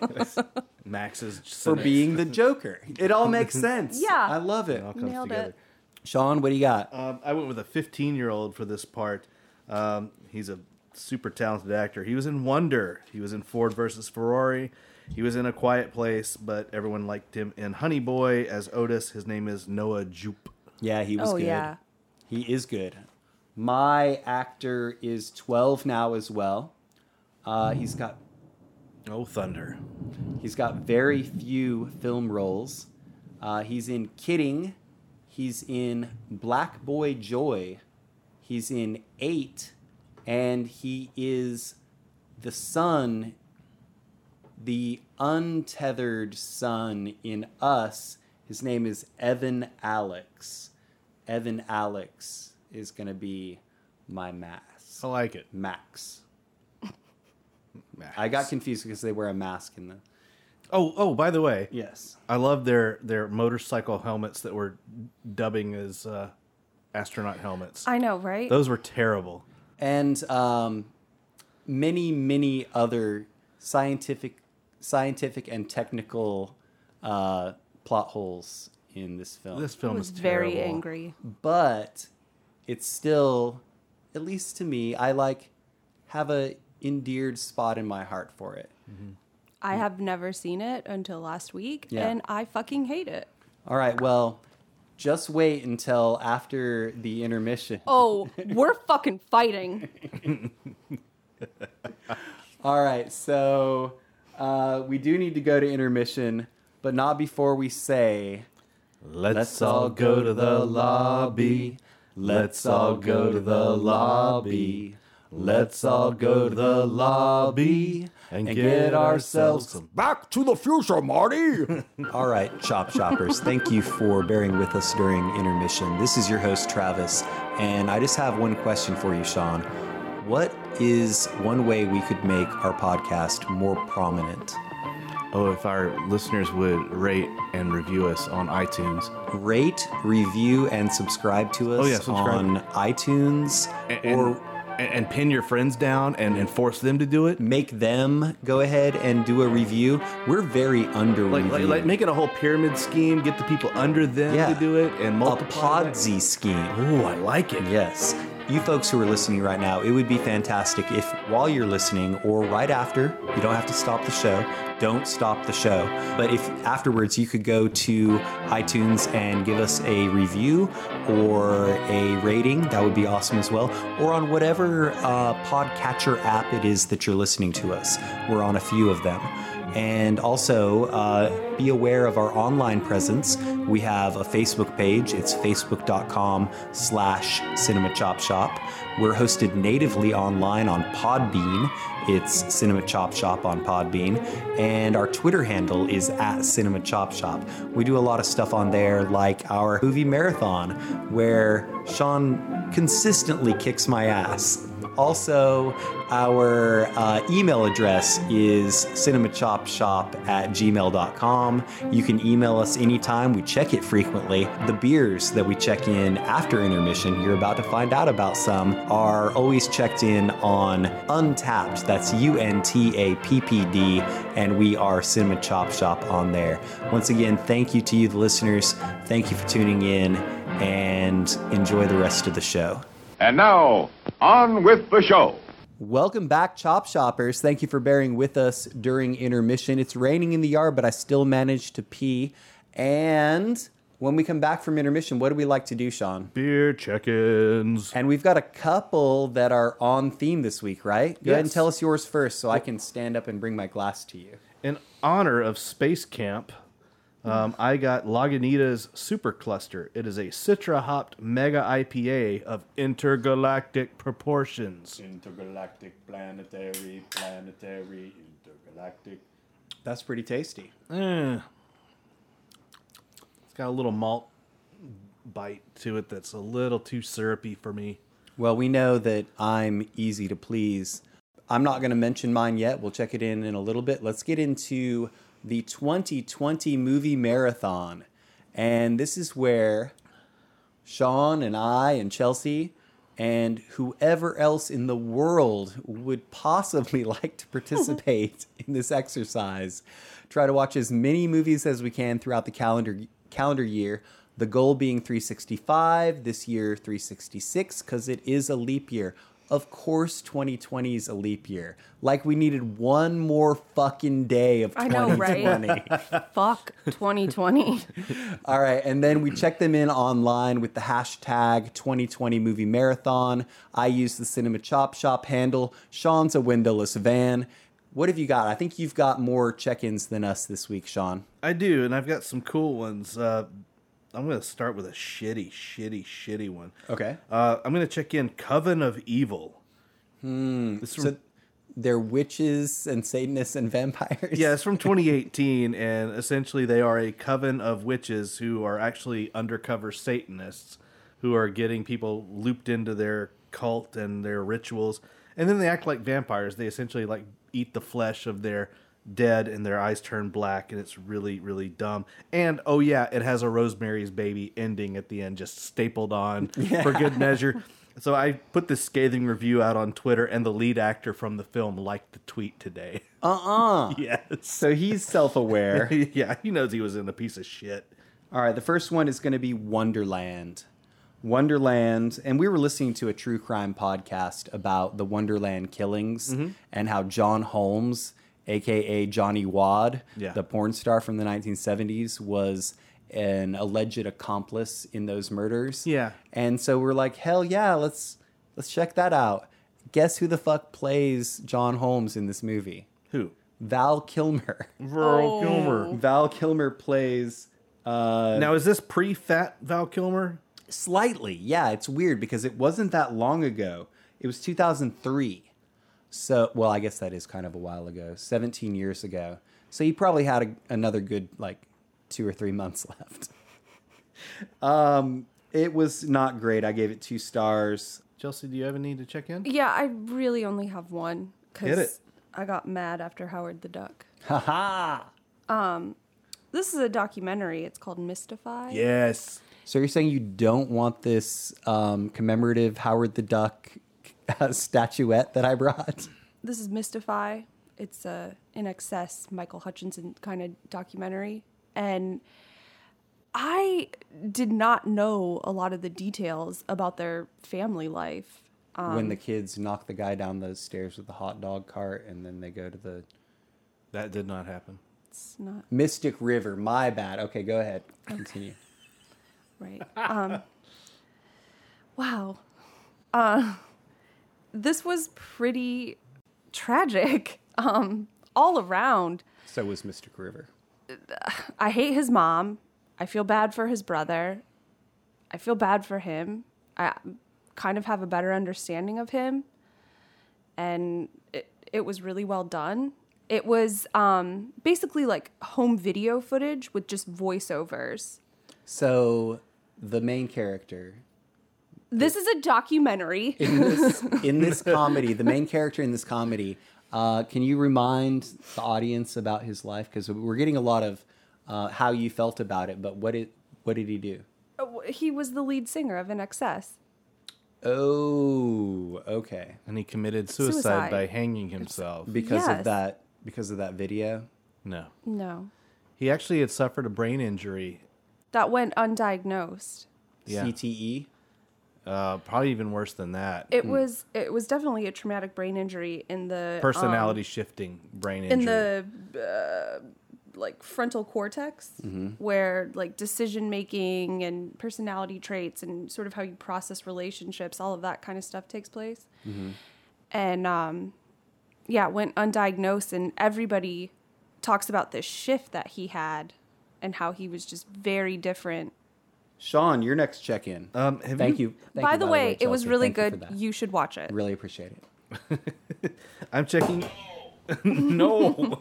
Max's for sentence. being the Joker. It all makes sense. Yeah. I love it. It all comes Nailed together. it. Sean, what do you got? Um, I went with a fifteen-year-old for this part. Um, he's a super talented actor. He was in Wonder. He was in Ford versus Ferrari. He was in A Quiet Place, but everyone liked him in Honey Boy as Otis. His name is Noah Jupe. Yeah, he was Oh, good. yeah. He is good. My actor is twelve now as well. Uh, he's got Oh, Thunder. He's got very few film roles. Uh, he's in Kidding. He's in Black Boy Joy. He's in Eight. And he is the son, the untethered son in Us. His name is Evan Alex. Evan Alex is going to be my Max. I like it. Max. Max. I got confused because they wear a mask in the... Oh, oh, by the way, Yes. I love their, their motorcycle helmets that were dubbing as uh, astronaut helmets. I know, right? Those were terrible. And um, many, many other scientific, scientific and technical uh, plot holes in this film. This I film was is very terrible. angry. But it's still, at least to me, I like have a endeared spot in my heart for it. I have never seen it until last week, Yeah. and I fucking hate it. All right, well, just wait until after the intermission. Oh, we're fucking fighting. All right, so uh, we do need to go to intermission, but not before we say, Let's all go to the lobby. Let's all go to the lobby. Let's all go to the lobby and, get ourselves some. Back to the Future, Marty. All right, Chop Shoppers, thank you for bearing with us during intermission. This is your host, Travis, and I just have one question for you, Sean. What is one way we could make our podcast more prominent? Oh, if our listeners would rate and review us on iTunes. Rate, review, and subscribe to us Oh, yeah, subscribe. on iTunes, And, or and, and pin your friends down and, and force them to do it. make them go ahead and do a review. We're very under Like, like, reviewed. like make it a whole pyramid scheme, get the people under them Yeah. to do it, and a multiply that. Podsy scheme. Oh, I like it. Yes. You folks who are listening right now, it would be fantastic if while you're listening or right after, you don't have to stop the show, don't stop the show. But if afterwards you could go to iTunes and give us a review or a rating, that would be awesome as well. Or on whatever uh, podcatcher app it is that you're listening to us. We're on a few of them. And also, uh, be aware of our online presence. We have a Facebook page. It's facebook.com slash Cinema Chop Shop. We're hosted natively online on Podbean. It's Cinema Chop Shop on Podbean. And our Twitter handle is at Cinema Chop Shop. We do a lot of stuff on there, like our movie marathon, where Sean consistently kicks my ass. Also, our uh, email address is cinemachopshop at gmail dot com. You can email us anytime. We check it frequently. The beers that we check in after intermission, you're about to find out about some, are always checked in on Untapped. That's U N T A P P D, and we are Cinema Chop Shop on there. Once again, thank you to you, the listeners. Thank you for tuning in, and enjoy the rest of the show. And now, on with the show. Welcome back, Chop Shoppers. Thank you for bearing with us during intermission. It's raining in the yard, but I still managed to pee. And when we come back from intermission, what do we like to do, Sean? Beer check-ins. And we've got a couple that are on theme this week, right? Go ahead and Yes. tell us yours first so I can stand up and bring my glass to you. In honor of Space Camp, um, I got Lagunitas Super Cluster. It is a Citra-hopped mega I P A of intergalactic proportions. Intergalactic, planetary, planetary, intergalactic. That's pretty tasty. Eh. It's got a little malt bite to it that's a little too syrupy for me. Well, we know that I'm easy to please. I'm not going to mention mine yet. We'll check it in in a little bit. Let's get into the twenty twenty movie marathon. And this is where Sean and I and Chelsea and whoever else in the world would possibly like to participate in this exercise try to watch as many movies as we can throughout the calendar calendar year. The goal being three sixty-five, this year three sixty-six, because it is a leap year. Of course, twenty twenty is a leap year. Like we needed one more fucking day of I twenty twenty. know, right? Fuck twenty twenty. All right, and then we check them in online with the hashtag twenty twenty Movie Marathon. I use the Cinema Chop Shop handle. Sean's a windowless van. What have you got? I think you've got more check-ins than us this week, Sean. I do, and I've got some cool ones. Uh, I'm going to start with a shitty, shitty, shitty one. Okay. Uh, I'm going to check in Coven of Evil. Hmm. This is So from, they're witches and Satanists and vampires? yeah, it's from twenty eighteen, and essentially they are a coven of witches who are actually undercover Satanists who are getting people looped into their cult and their rituals. And then they act like vampires. They essentially like eat the flesh of their dead and their eyes turn black, and it's really, really dumb. And oh yeah, it has a Rosemary's Baby ending at the end, just stapled on for good measure. So I put this scathing review out on Twitter, and the lead actor from the film liked the tweet today. Uh-uh. Yes. So he's self-aware. Yeah, he knows he was in a piece of shit. All right, the first one is going to be Wonderland. Wonderland, and we were listening to a true crime podcast about the Wonderland killings and how John Holmes, a k a. Johnny Wad, Yeah. the porn star from the nineteen seventies, was an alleged accomplice in those murders. Yeah. And so we're like, hell yeah, let's let's check that out. Guess who the fuck plays John Holmes in this movie? Who? Val Kilmer. Val Kilmer. Val Kilmer plays... Uh, Now, is this pre-fat Val Kilmer? Slightly, yeah. It's weird because it wasn't that long ago. It was two thousand three. So, well, I guess that is kind of a while ago. seventeen years ago. So he probably had a, another good, like, two or three months left. um, it was not great. I gave it two stars. Chelsea, do you ever need to check in? Yeah, I really only have one. Hit it. I got mad after Howard the Duck. Ha ha! This is a documentary. It's called Mystify. Yes. So you're saying you don't want this um, commemorative Howard the Duck uh, statuette that I brought? This is Mystify. It's a In Excess Michael Hutchinson kind of documentary. And I did not know a lot of the details about their family life. when the kids knock the guy down the stairs with the hot dog cart and then they go to the That did not happen. It's not Mystic River. My bad. Okay, go ahead. Continue. right. Um, wow. Uh, this was pretty tragic. Um, all around. So was Mister River. I hate his mom. I feel bad for his brother. I feel bad for him. I kind of have a better understanding of him. And it, it was really well done. It was um, basically like home video footage with just voiceovers. So the main character This is a documentary. in this in this comedy, the main character in this comedy, uh, can you remind the audience about his life? Because we're getting a lot of uh, how you felt about it, but what did what did he do? He was the lead singer of In Excess. Oh, okay. And he committed suicide, Suicide. by hanging himself. Because Yes. of that, because of that video. No. No. He actually had suffered a brain injury. That went undiagnosed. Yeah. C T E. Uh, probably even worse than that. It was it was definitely a traumatic brain injury in the um, Personality shifting brain injury. in the uh, like frontal cortex, where like decision making and personality traits and sort of how you process relationships, all of that kind of stuff takes place. And um, yeah, it went undiagnosed, and everybody talks about this shift that he had and how he was just very different. Sean, your next check-in. Um, have Thank you- you. Thank by you, the way, it was Chelsea. really Thank you for good. that. You should watch it. Really appreciate it. I'm checking. No.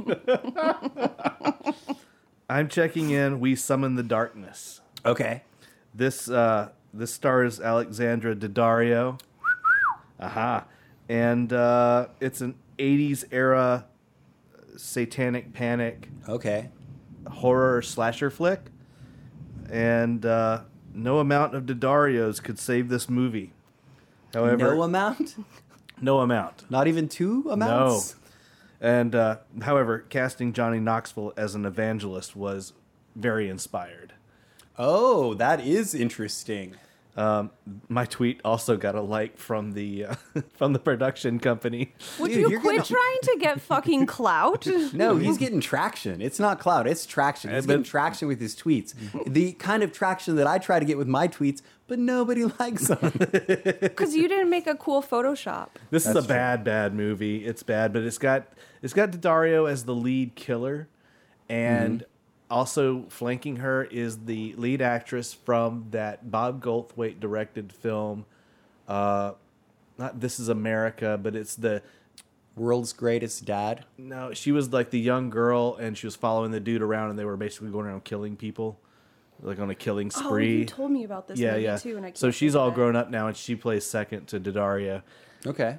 I'm checking in. We summon the darkness. Okay. This uh, this stars Alexandra Daddario. Aha. And uh, it's an eighties era satanic panic Okay. horror slasher flick. And uh, no amount of Daddarios could save this movie. However, No amount? no amount. Not even two amounts? And uh, however, casting Johnny Knoxville as an evangelist was very inspired. Oh, that is interesting. Um, my tweet also got a like from the uh, from the production company. Would Dude, you you're quit gonna- trying to get fucking clout? No, he's getting traction. It's not cloud, it's traction. He's but- getting traction with his tweets. The kind of traction that I try to get with my tweets, but nobody likes them. Because you didn't make a cool Photoshop. This is That's a true. bad, bad movie. It's bad, but it's got it's got Daddario as the lead killer, and also flanking her is the lead actress from that Bob Goldthwait directed film. Uh, not This Is America, but it's the World's greatest dad. no. She was like the young girl, and she was following the dude around, and they were basically going around killing people, like on a killing Oh, spree. you told me about this yeah, movie yeah. too, and I can't so she's think all of it. grown up now, and she plays second to Daddario. Okay.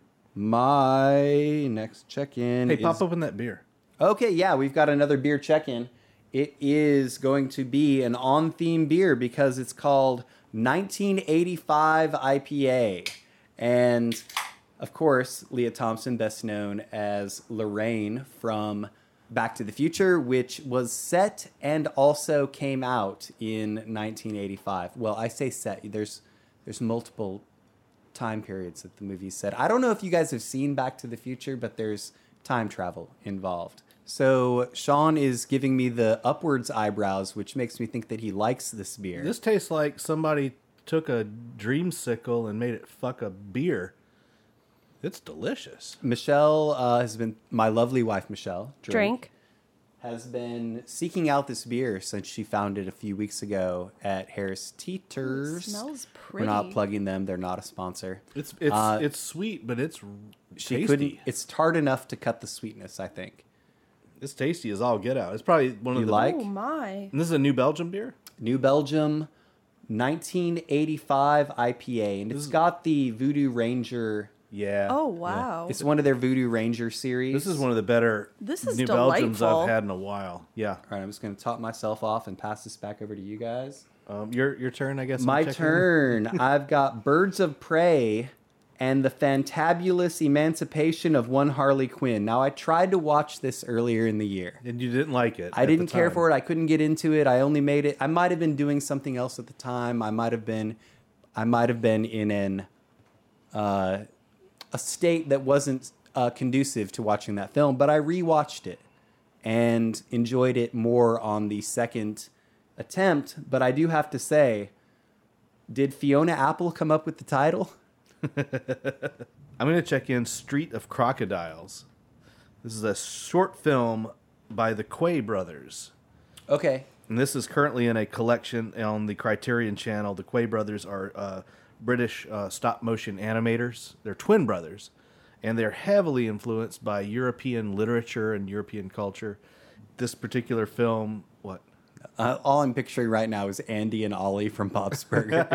My next check-in Hey, is... pop open that beer. Okay, yeah, we've got another beer check-in. It is going to be an on-theme beer because it's called nineteen eighty-five I P A. And, of course, Leah Thompson, best known as Lorraine from Back to the Future, which was set and also came out in nineteen eighty-five. Well, I say set. There's there's multiple time periods that the movie's set. I don't know if you guys have seen Back to the Future, but there's time travel involved. So Sean is giving me the upwards eyebrows, which makes me think that he likes this beer. This tastes like somebody took a dreamsicle and made it fuck a beer. It's delicious. Michelle uh, has been, my lovely wife Michelle, Drink. has been seeking out this beer since she found it a few weeks ago at Harris Teeters. It smells We're not pretty. plugging them; they're not a sponsor. It's it's Uh, it's sweet, but it's She tasty. couldn't. It's tart enough to cut the sweetness, I think. It's tasty as all get out. It's probably one of You the like? Oh my. And this is a New Belgium beer. New Belgium, nineteen eighty-five I P A, and it's got the Voodoo Ranger. Yeah. Oh wow. It's one of their Voodoo Ranger series. This is one of the better This is New Belgiums delightful. I've had in a while. Yeah. All right, I'm just going to top myself off and pass this back over to you guys. Um, your your turn, I guess. I'm My checking. turn. I've got Birds of Prey and the Fantabulous Emancipation of One Harley Quinn. Now, I tried to watch this earlier in the year. And you didn't like it. I didn't care for it. I couldn't get into it. I only made it. I might have been doing something else at the time. I might have been. I might have been in an uh, a state that wasn't uh, conducive to watching that film. But I rewatched it and enjoyed it more on the second attempt. But I do have to say, did Fiona Apple come up with the title? I'm going to check in Street of Crocodiles. This is a short film by the Quay brothers. Okay. And this is currently in a collection on the Criterion Channel. The Quay brothers are uh, British uh, stop-motion animators. They're twin brothers, and they're heavily influenced by European literature and European culture. This particular film, what? Uh, all I'm picturing right now is Andy and Ollie from Bob's Burgers.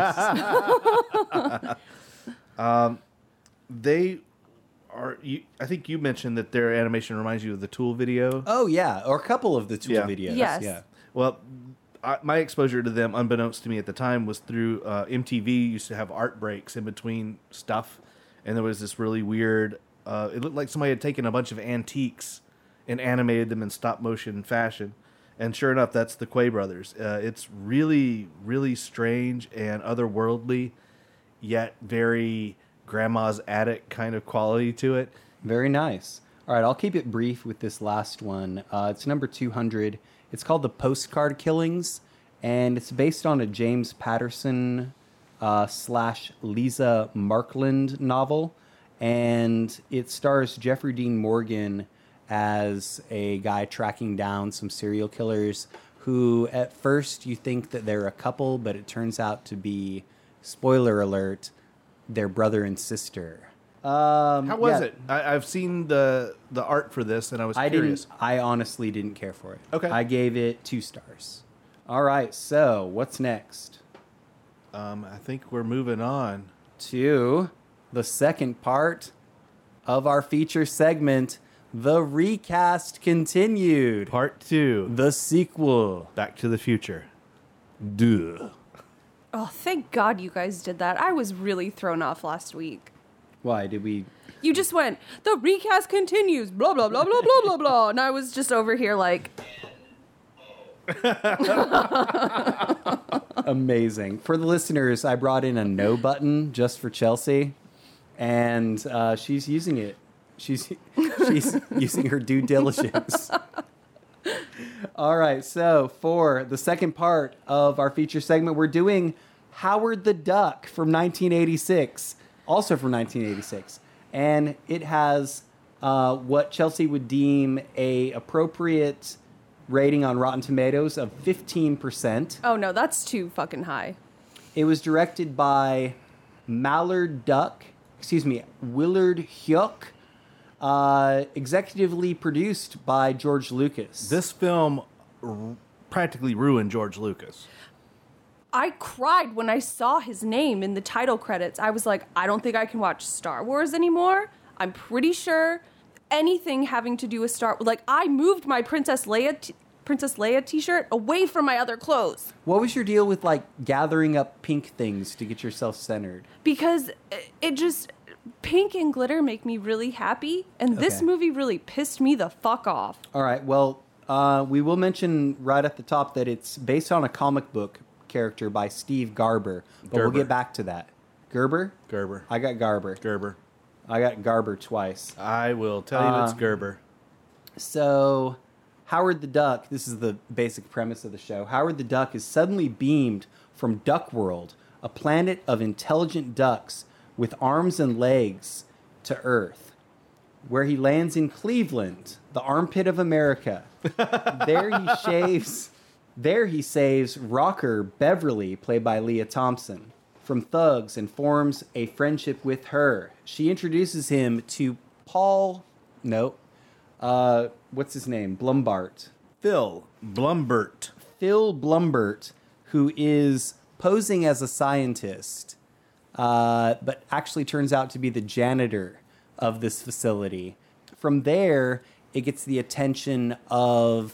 um, they are. You, I think you mentioned that their animation reminds you of the Tool video. Oh yeah, or a couple of the Tool Yeah. videos. Yes. Yeah. Well, I, my exposure to them, unbeknownst to me at the time, was through uh, M T V. Used to have art breaks in between stuff, and there was this really weird. Uh, it looked like somebody had taken a bunch of antiques and animated them in stop motion fashion. And sure enough, that's the Quay brothers. Uh, it's really, really strange and otherworldly, yet very grandma's attic kind of quality to it. Very nice. All right, I'll keep it brief with this last one. Uh, it's number two hundred. It's called The Postcard Killings, and it's based on a James Patterson uh, slash Lisa Markland novel. And it stars Jeffrey Dean Morgan as a guy tracking down some serial killers who, at first, you think that they're a couple, but it turns out to be, spoiler alert, their brother and sister. Um, How was yeah, it? I, I've seen the the art for this, and I was I curious. didn't. I honestly didn't care for it. Okay. I gave it two stars. All right. So what's next? Um, I think we're moving on. To the second part of our feature segment, The Recast Continued. Part two, The sequel. Back to the Future. Duh. Oh, thank God you guys did that. I was really thrown off last week. Why did we? You just went, the recast continues, blah, blah, blah, blah, blah, blah, blah. And I was just over here like, Amazing. For the listeners, I brought in a no button just for Chelsea, and uh, she's using it. She's she's using her due diligence. All right, so for the second part of our feature segment, we're doing Howard the Duck from nineteen eighty-six, also from nineteen eighty-six, and it has uh, what Chelsea would deem a appropriate rating on Rotten Tomatoes of fifteen percent. oh no, that's too fucking high. It was directed by Mallard Duck, excuse me, Willard Hyuk, uh, executively produced by George Lucas. This film r- practically ruined George Lucas. I cried when I saw his name in the title credits. I was like, I don't think I can watch Star Wars anymore. I'm pretty sure anything having to do with Star like I moved my Princess Leia t- Princess Leia t-shirt away from my other clothes What was your deal with like gathering up pink things to get yourself centered? because it- it just pink and glitter make me really happy, and this Okay. movie really pissed me the fuck off. All right, well, uh, we will mention right at the top that it's based on a comic book character by Steve Garber, but we'll Gerber. get back to that. Gerber? Gerber. I got Garber. Gerber. I got Garber twice. I will tell you it's Uh, Gerber. So, Howard the Duck, this is the basic premise of the show. Howard the Duck is suddenly beamed from Duck World, a planet of intelligent ducks with arms and legs, to Earth, where he lands in Cleveland, the armpit of America. There he shaves, there he saves rocker Beverly, played by Leah Thompson, from thugs and forms a friendship with her. She introduces him to Paul, no, uh, what's his name? Blumbart. Phil Blumbert. Phil Blumbert, who is posing as a scientist, uh, but actually turns out to be the janitor of this facility. From there, it gets the attention of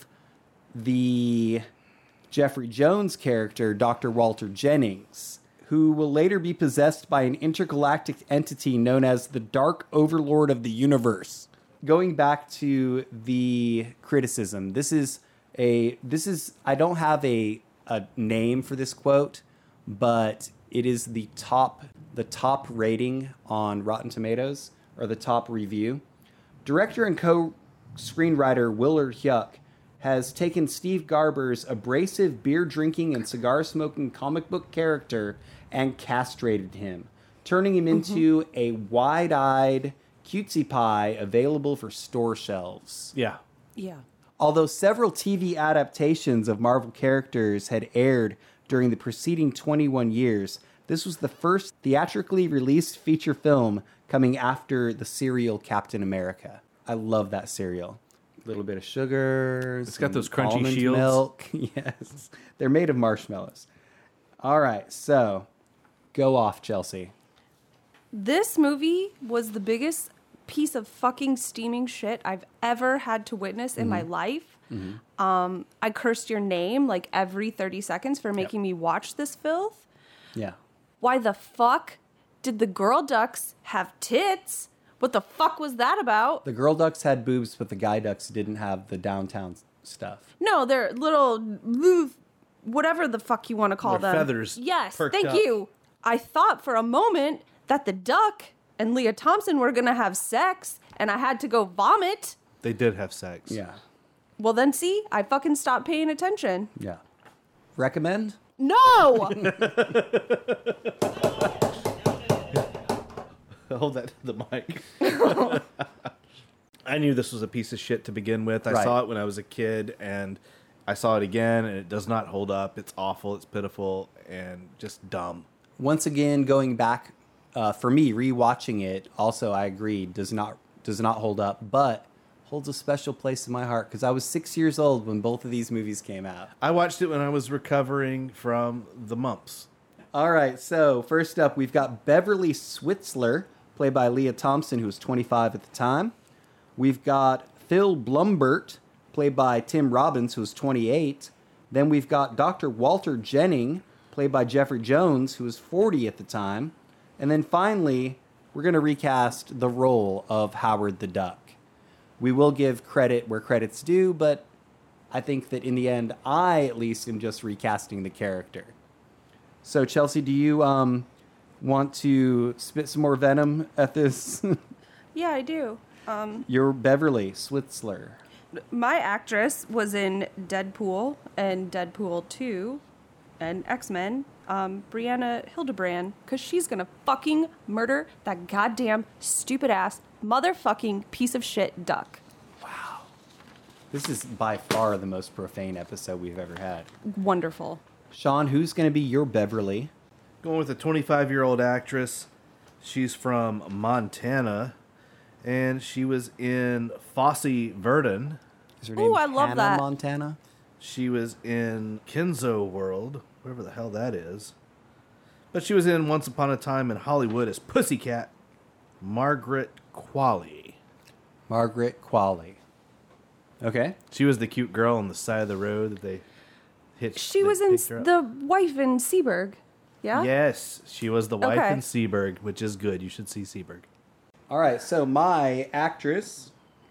the Jeffrey Jones character, Doctor Walter Jennings, who will later be possessed by an intergalactic entity known as the Dark Overlord of the Universe. Going back to the criticism, this is a this is I don't have a a name for this quote, but it is the top the top rating on Rotten Tomatoes, or the top review. Director and co-screenwriter Willard Hyuk has taken Steve Garber's abrasive beer-drinking and cigar-smoking comic book character and castrated him, turning him into a wide-eyed, Cutesy Pie available for store shelves. Yeah. Yeah. Although several T V adaptations of Marvel characters had aired during the preceding twenty-one years, this was the first theatrically released feature film coming after the cereal Captain America. I love that cereal. A little bit of sugar. It's got some those crunchy almond shields. milk. Yes. They're made of marshmallows. All right, so go off, Chelsea. This movie was the biggest piece of fucking steaming shit I've ever had to witness in my life. Um, I cursed your name like every thirty seconds for making me watch this filth. Yeah. Why the fuck did the girl ducks have tits? What the fuck was that about? The girl ducks had boobs, but the guy ducks didn't have the downtown stuff. No, they're little, whatever the fuck you want to call Their them. feathers Yes, perked thank up. you. I thought for a moment that the duck and Leah Thompson were gonna have sex, and I had to go vomit. They did have sex. Yeah. Well, then see, I fucking stopped paying attention. Yeah. Recommend? No! Hold that to the mic. I knew this was a piece of shit to begin with. I Right. saw it when I was a kid, and I saw it again, and it does not hold up. It's awful. It's pitiful, and just dumb. Once again, going back, uh, for me, rewatching it, also, I agree, does not does not hold up, but holds a special place in my heart because I was six years old when both of these movies came out. I watched it when I was recovering from the mumps. All right, so first up, we've got Beverly Switzler, played by Leah Thompson, who was twenty-five at the time. We've got Phil Blumbert, played by Tim Robbins, who was twenty-eight. Then we've got Doctor Walter Jennings, played by Jeffrey Jones, who was forty at the time. And then finally, we're going to recast the role of Howard the Duck. We will give credit where credit's due, but I think that in the end, I at least am just recasting the character. So, Chelsea, do you um, want to spit some more venom at this? Yeah, I do. Um, You're Beverly Switzler. my actress was in Deadpool and Deadpool two and X-Men, um, Brianna Hildebrand, because she's gonna fucking murder that goddamn stupid-ass motherfucking piece of shit duck. This is by far the most profane episode we've ever had. Wonderful. Sean, who's going to be your Beverly? Going with a twenty-five-year-old actress. She's from Montana, and she was in Fosse Verdon. Is her Ooh, name I love Hannah that. Montana? She was in Kenzo World, wherever the hell that is. But she was in Once Upon a Time in Hollywood as Pussycat, Margaret Qualley. Margaret Qualley. Okay. She was the cute girl on the side of the road that they hitched. She they was in picked her up. the wife in Seaburg. Yeah? Yes, she was the wife Okay. in Seaburg, which is good. You should see Seaburg. All right, so my actress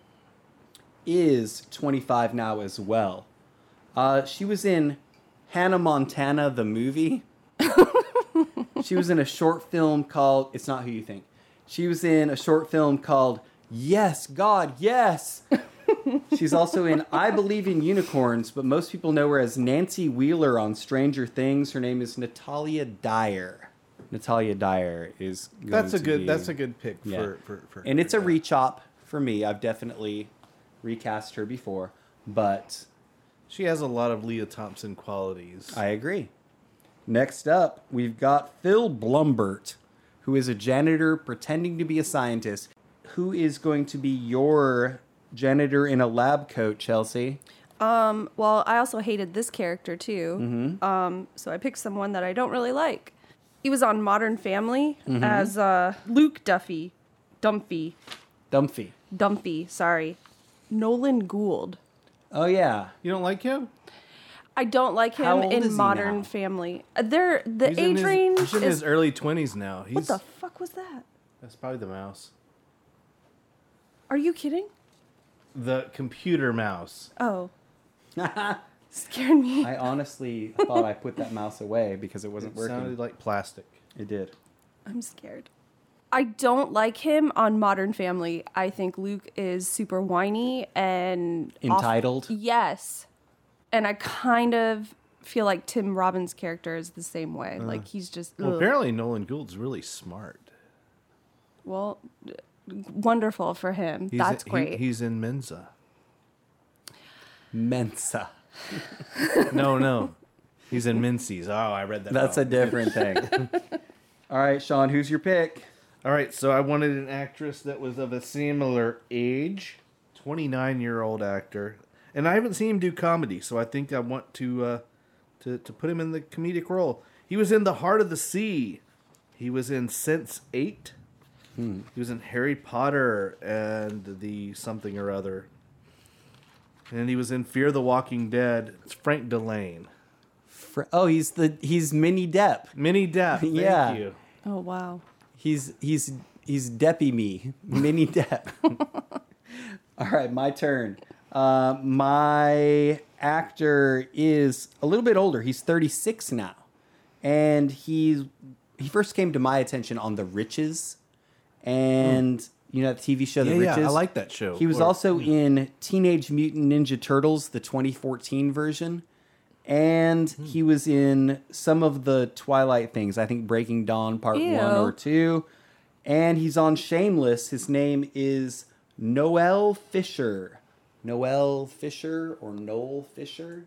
is twenty-five now as well. Uh, she was in Hannah Montana, the movie. She was in a short film called, it's not who you think. She was in a short film called Yes, God, Yes. She's also in I Believe in Unicorns, but most people know her as Nancy Wheeler on Stranger Things. Her name is Natalia Dyer. Natalia Dyer is going That's a to good. be- That's a good pick Yeah. for, for, for and it's a yeah. re-chop for me. I've definitely recast her before, but She has a lot of Leah Thompson qualities. I agree. Next up, we've got Phil Blumbert, who is a janitor pretending to be a scientist. Who is going to be your janitor in a lab coat, Chelsea? Um, well, I also hated this character too. Mm-hmm. Um, so I picked someone that I don't really like. He was on Modern Family Mm-hmm. as uh, Luke Duffy. Dumphy. Dumphy. Dumphy, sorry. Nolan Gould. Oh, yeah. You don't like him? I don't like How him old is in he Modern now? Family. Uh, They're, the He's age in his, range He's in is... his early twenties now. He's, What the fuck was that? That's probably the mouse. Are you kidding? The computer mouse. Oh. Scared me. I honestly thought I put that mouse away because it wasn't It working. sounded like plastic. It did. I'm scared. I don't like him on Modern Family. I think Luke is super whiny and off- Entitled? Yes. And I kind of feel like Tim Robbins' character is the same way. Like he's just Well, ugh. apparently Nolan Gould's really smart. Well, wonderful for him. He's That's he- great. he's in Mensa. Mensa. No, no. He's in Mincy's. Oh, I read that That's a wrong. different thing. All right, Sean, who's your pick? All right, so I wanted an actress that was of a similar age, twenty-nine-year-old actor, and I haven't seen him do comedy, so I think I want to uh, to to put him in the comedic role. He was in The Heart of the Sea. He was in Sense eight. Hmm. He was in Harry Potter and the something or other. And he was in Fear the Walking Dead. It's Frank Delane. Fr- oh, he's the he's Minnie Depp. Minnie Depp. Thank Yeah. you. Oh, wow. He's he's he's Deppy me, Minnie Depp. All right, my turn. Uh, my actor is a little bit older. He's thirty-six now, and he's he first came to my attention on The Riches, and you know the T V show The Yeah, yeah, Riches. I like that show. He was Or- also in Teenage Mutant Ninja Turtles, the twenty fourteen version. And he was in some of the Twilight things. I think Breaking Dawn Part Ew. one or two. And he's on Shameless. His name is Noel Fisher. Noel Fisher or Noel Fisher?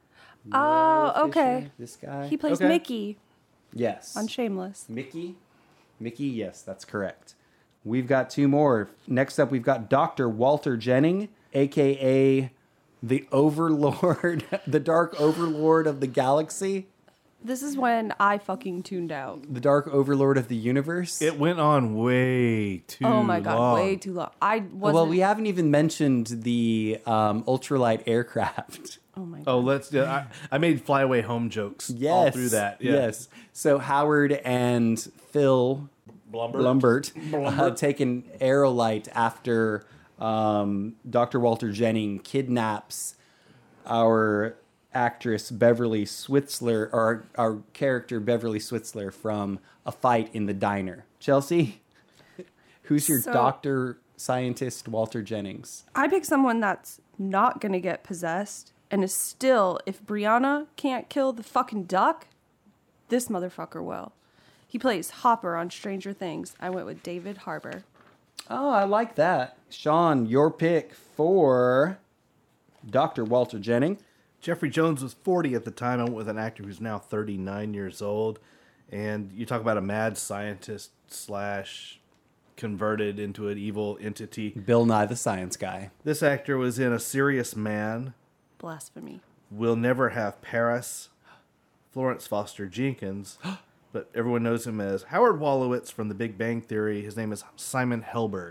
Oh, Noel okay. Fisher, this guy. He plays Okay. Mickey Yes. on Shameless. Mickey? Mickey, yes, that's correct. We've got two more. Next up, we've got Doctor Walter Jennings, a k a the Overlord, the Dark Overlord of the Galaxy, This is when I fucking tuned out. the Dark Overlord of the Universe. It went on way too Oh my god, long. way too long. I wasn't. well, we haven't even mentioned the um, ultralight aircraft. Oh my god. Oh, let's. Uh, I, I made flyaway home jokes Yes. all through that. Yeah. Yes. So Howard and Phil Blumbert. Blumbert, uh, taken aerolite after um, Doctor Walter Jennings kidnaps our actress Beverly Switzler, or our, our character Beverly Switzler, from a fight in the diner. Chelsea, who's your So- doctor scientist Walter Jennings? I picked someone that's not gonna get possessed and is still, if Brianna can't kill the fucking duck, this motherfucker will. He plays Hopper on Stranger Things. I went with David Harbour. Oh, I like that. Sean, your pick for Doctor Walter Jennings. Jeffrey Jones was forty at the time. I went with an actor who's now thirty-nine years old. And you talk about a mad scientist slash converted into an evil entity. Bill Nye the Science Guy. This actor was in A Serious Man, Blasphemy. We'll Never Have Paris, Florence Foster Jenkins, but everyone knows him as Howard Wolowitz from The Big Bang Theory. His name is Simon Helberg.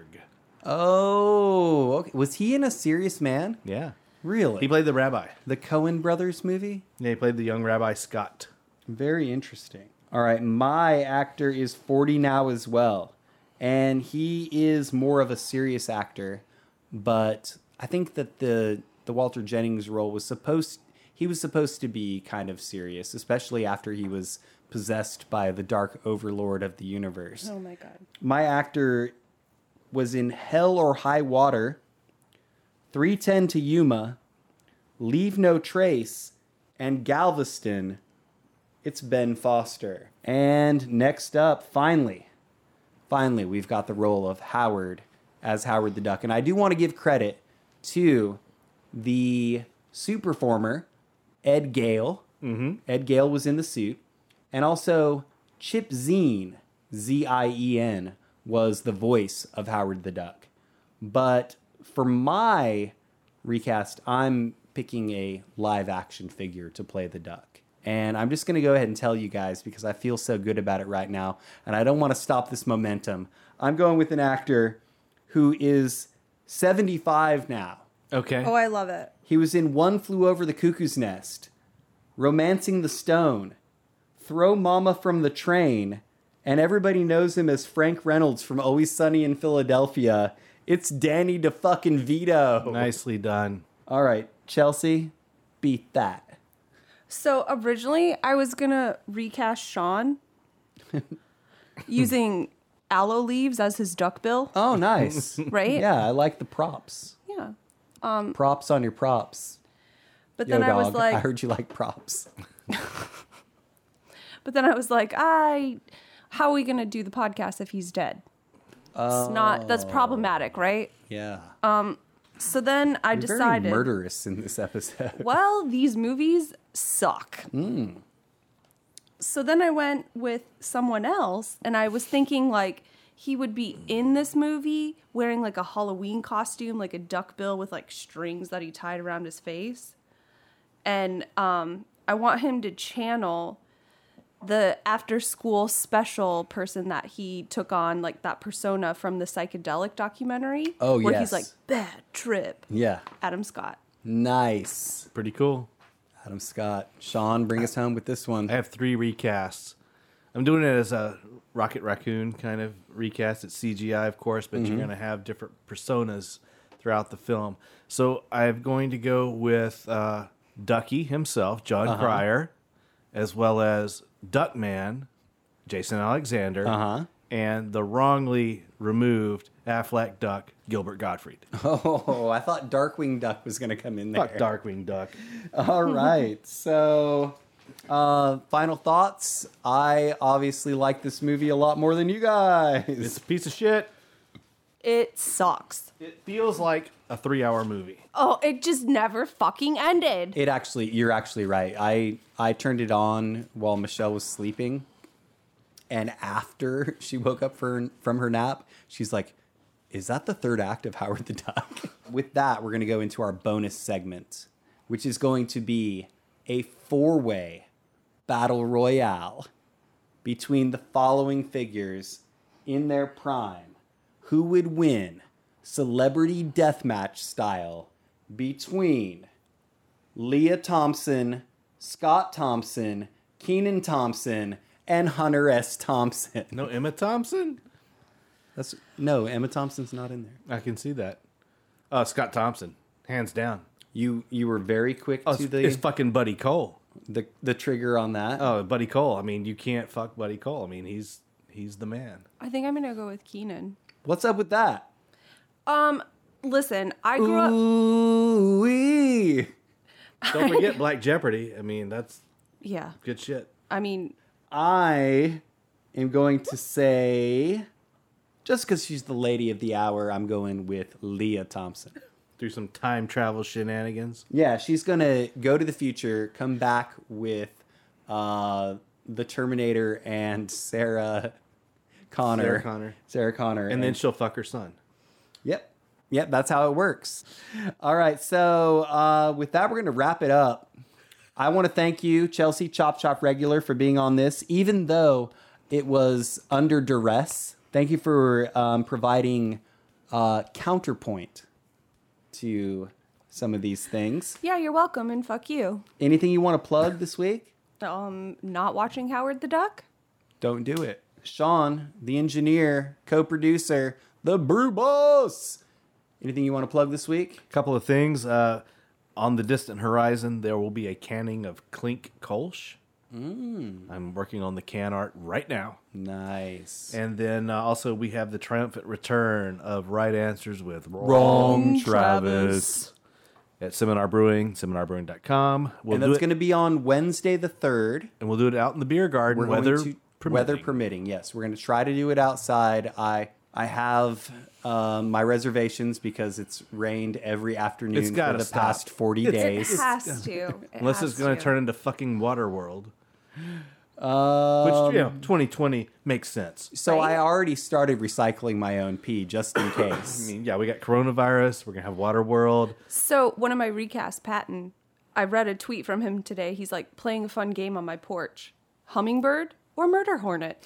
Oh, okay. Was he in A Serious Man? Yeah. Really? He played the rabbi. the Coen Brothers movie? Yeah, he played the young Rabbi Scott. Very interesting. All right, my actor is forty now as well. And he is more of a serious actor, but I think that the the Walter Jennings role was supposed he was supposed to be kind of serious, especially after he was possessed by the Dark Overlord of the universe. Oh my god. My actor was in Hell or High Water, three ten to Yuma, Leave No Trace, and Galveston. It's Ben Foster. And next up, finally, finally, we've got the role of Howard as Howard the Duck. And I do want to give credit to the suit performer, Ed Gale. Mm-hmm. Ed Gale was in the suit. And also, Chip Zien, Z I E N, was the voice of Howard the Duck. But for my recast, I'm picking a live action figure to play the duck. And I'm just going to go ahead and tell you guys because I feel so good about it right now. And I don't want to stop this momentum. I'm going with an actor who is seventy-five now. Okay. Oh, I love it. He was in One Flew Over the Cuckoo's Nest, Romancing the Stone, Throw Mama from the Train, and everybody knows him as Frank Reynolds from Always Sunny in Philadelphia. It's Danny DeFucking-Vito. Nicely done. All right, Chelsea, beat that. So originally, I was gonna recast Sean using aloe leaves as his duck bill, Oh, nice. right? Yeah, I like the props. Yeah. Props on your props. But Yo, then dog, I was like, I heard you like props. but then I was like, I, how are we gonna do the podcast if he's dead? It's not, that's problematic, right? Yeah. So then I You're decided, very murderous in this episode. well, these movies suck. So then I went with someone else, and I was thinking like he would be in this movie wearing like a Halloween costume, like a duckbill with like strings that he tied around his face. And um, I want him to channel the after school special person that he took on, like that persona from the psychedelic documentary. Oh, where yes. he's like, bad trip. Yeah. Adam Scott. Nice. Pretty cool. Adam Scott. Sean, bring us home with this one. I have three recasts. I'm doing it as a Rocket Raccoon kind of recast. It's C G I, of course, but you're going to have different personas throughout the film. So I'm going to go with uh, Ducky himself, John Cryer, as well as Duckman, Jason Alexander, Uh-huh. and the wrongly removed Affleck Duck, Gilbert Gottfried. Oh, I thought Darkwing Duck was going to come in there. Fuck Darkwing Duck. All right. So, uh, final thoughts. I obviously like this movie a lot more than you guys. It's a piece of shit. It sucks. It feels like a three-hour movie. Oh, it just never fucking ended. It actually, you're actually right. I I turned it on while Michelle was sleeping, and after she woke up for, from her nap, she's like, "Is that the third act of Howard the Duck?" With that, we're going to go into our bonus segment, which is going to be a four-way battle royale between the following figures in their prime. Who would win, celebrity deathmatch style, between Leah Thompson, Scott Thompson, Kenan Thompson, and Hunter S. Thompson? No Emma Thompson? That's no, Emma Thompson's not in there. I can see that. Uh, Scott Thompson, hands down. You you were very quick Oh, to it's, the, it's fucking Buddy Cole. the the trigger on that. Oh, Buddy Cole. I mean, you can't fuck Buddy Cole. I mean, he's he's the man. I think I'm gonna go with Keenan. What's up with that? Um, listen, I grew up. Ooh-wee. Don't forget Black Jeopardy. I mean, that's Yeah, good shit. I mean, I am going to say, just because she's the lady of the hour, I'm going with Leah Thompson. Through some time travel shenanigans. Yeah, she's going to go to the future, come back with uh, the Terminator and Sarah Connor. Sarah Connor. Sarah Connor. And then she'll fuck her son. Yep. Yep, that's how it works. All right, so uh, with that, we're going to wrap it up. I want to thank you, Chelsea Chop Chop Regular, for being on this, even though it was under duress. Thank you for um, providing uh, counterpoint to some of these things. yeah, you're welcome, and fuck you. Anything you want to plug this week? Um, not watching Howard the Duck. Don't do it. Sean, the engineer, co-producer, the brew boss. Anything you want to plug this week? Couple of things. Uh, on the distant horizon, there will be a canning of Clink Kolsch. Mm. I'm working on the can art right now. Nice. And then uh, also we have the triumphant return of Right Answers with Wrong, Wrong Travis. At Seminar Brewing, seminar brewing dot com. We'll and do that's it, going to be on Wednesday the third. and we'll do it out in the beer garden, We're weather going to, permitting. Weather permitting, yes. We're going to try to do it outside. I I have um, my reservations because it's rained every afternoon It's for gotta the stop. past forty It's- days. It has to. It Unless has it's going to. to turn into fucking Waterworld. Um, Which, you know, twenty twenty makes sense. so Right? I already started recycling my own pee just in case. I mean, yeah, we got coronavirus. We're going to have Waterworld. So one of my recast, Patton, I read a tweet from him today. He's like, playing a fun game on my porch. Hummingbird or murder hornet?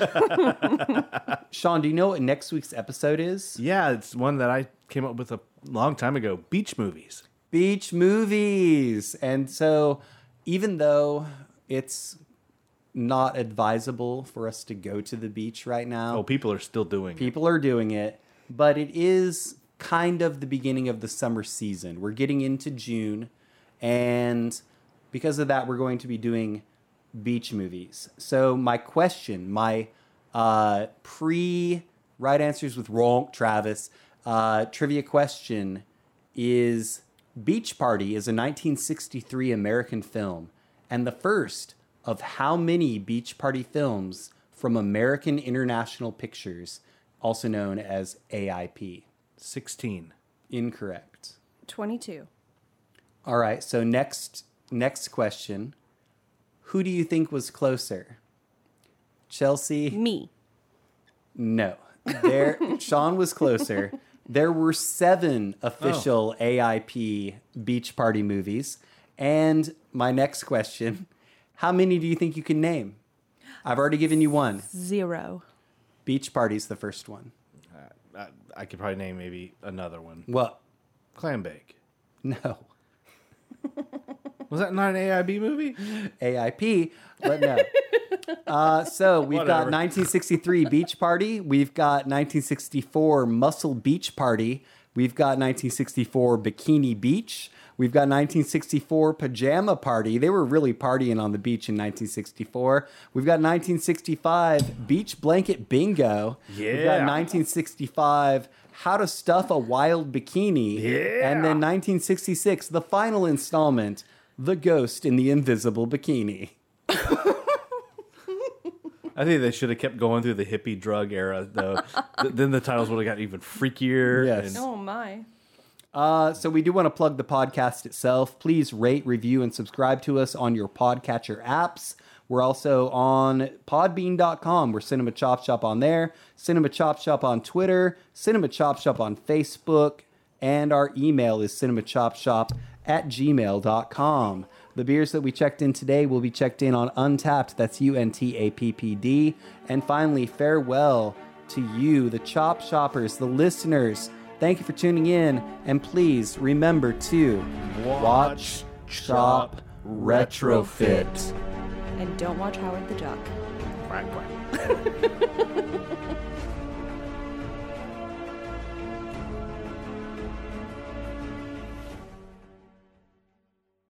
Sean, do you know what next week's episode is? Yeah, it's one that I came up with a long time ago. Beach movies. Beach movies. And so even though it's not advisable for us to go to the beach right now, Oh, people are still doing it. people are doing it, but it is kind of the beginning of the summer season. We're getting into June, and because of that, we're going to be doing beach movies. So my question, my uh, pre Right Answers with Wrong Travis uh, trivia question is: Beach Party is a nineteen sixty-three American film, and the first of how many Beach Party films from American International Pictures also known as A I P. sixteen. Incorrect. twenty-two. All right, so next next question. Who do you think was closer? Chelsea? Me. No. There Sean was closer. There were seven official Oh. A I P beach party movies. And my next question, how many do you think you can name? I've already given you one. Zero. Beach Party's the first one. I, I could probably name maybe another one. What? Clam Bake. No. Was that not an A I B movie? A I P, but no. Uh, so we've Whatever. got nineteen sixty-three Beach Party. We've got nineteen sixty-four Muscle Beach Party. We've got nineteen sixty-four Bikini Beach. We've got nineteen sixty-four Pajama Party. They were really partying on the beach in nineteen sixty-four. We've got nineteen sixty-five Beach Blanket Bingo. We've got Yeah. nineteen sixty-five How to Stuff a Wild Bikini. Yeah. And then nineteen sixty-six, the final installment, The Ghost in the Invisible Bikini. I think they should have kept going through the hippie drug era, though. Th- then the titles would have got even freakier. Yes. and- Oh my. Uh, so we do want to plug the podcast itself. Please rate, review, and subscribe to us on your podcatcher apps. We're also on podbean dot com. We're Cinema Chop Shop on there, Cinema Chop Shop on Twitter, Cinema Chop Shop on Facebook, and our email is cinemachopshop at gmail dot com. The beers that we checked in today will be checked in on Untapped. That's U N T A P P D. And finally, farewell to you, the Chop Shoppers, the listeners. Thank you for tuning in, and please remember to watch, shop, retrofit. And don't watch Howard the Duck. Quack, quack.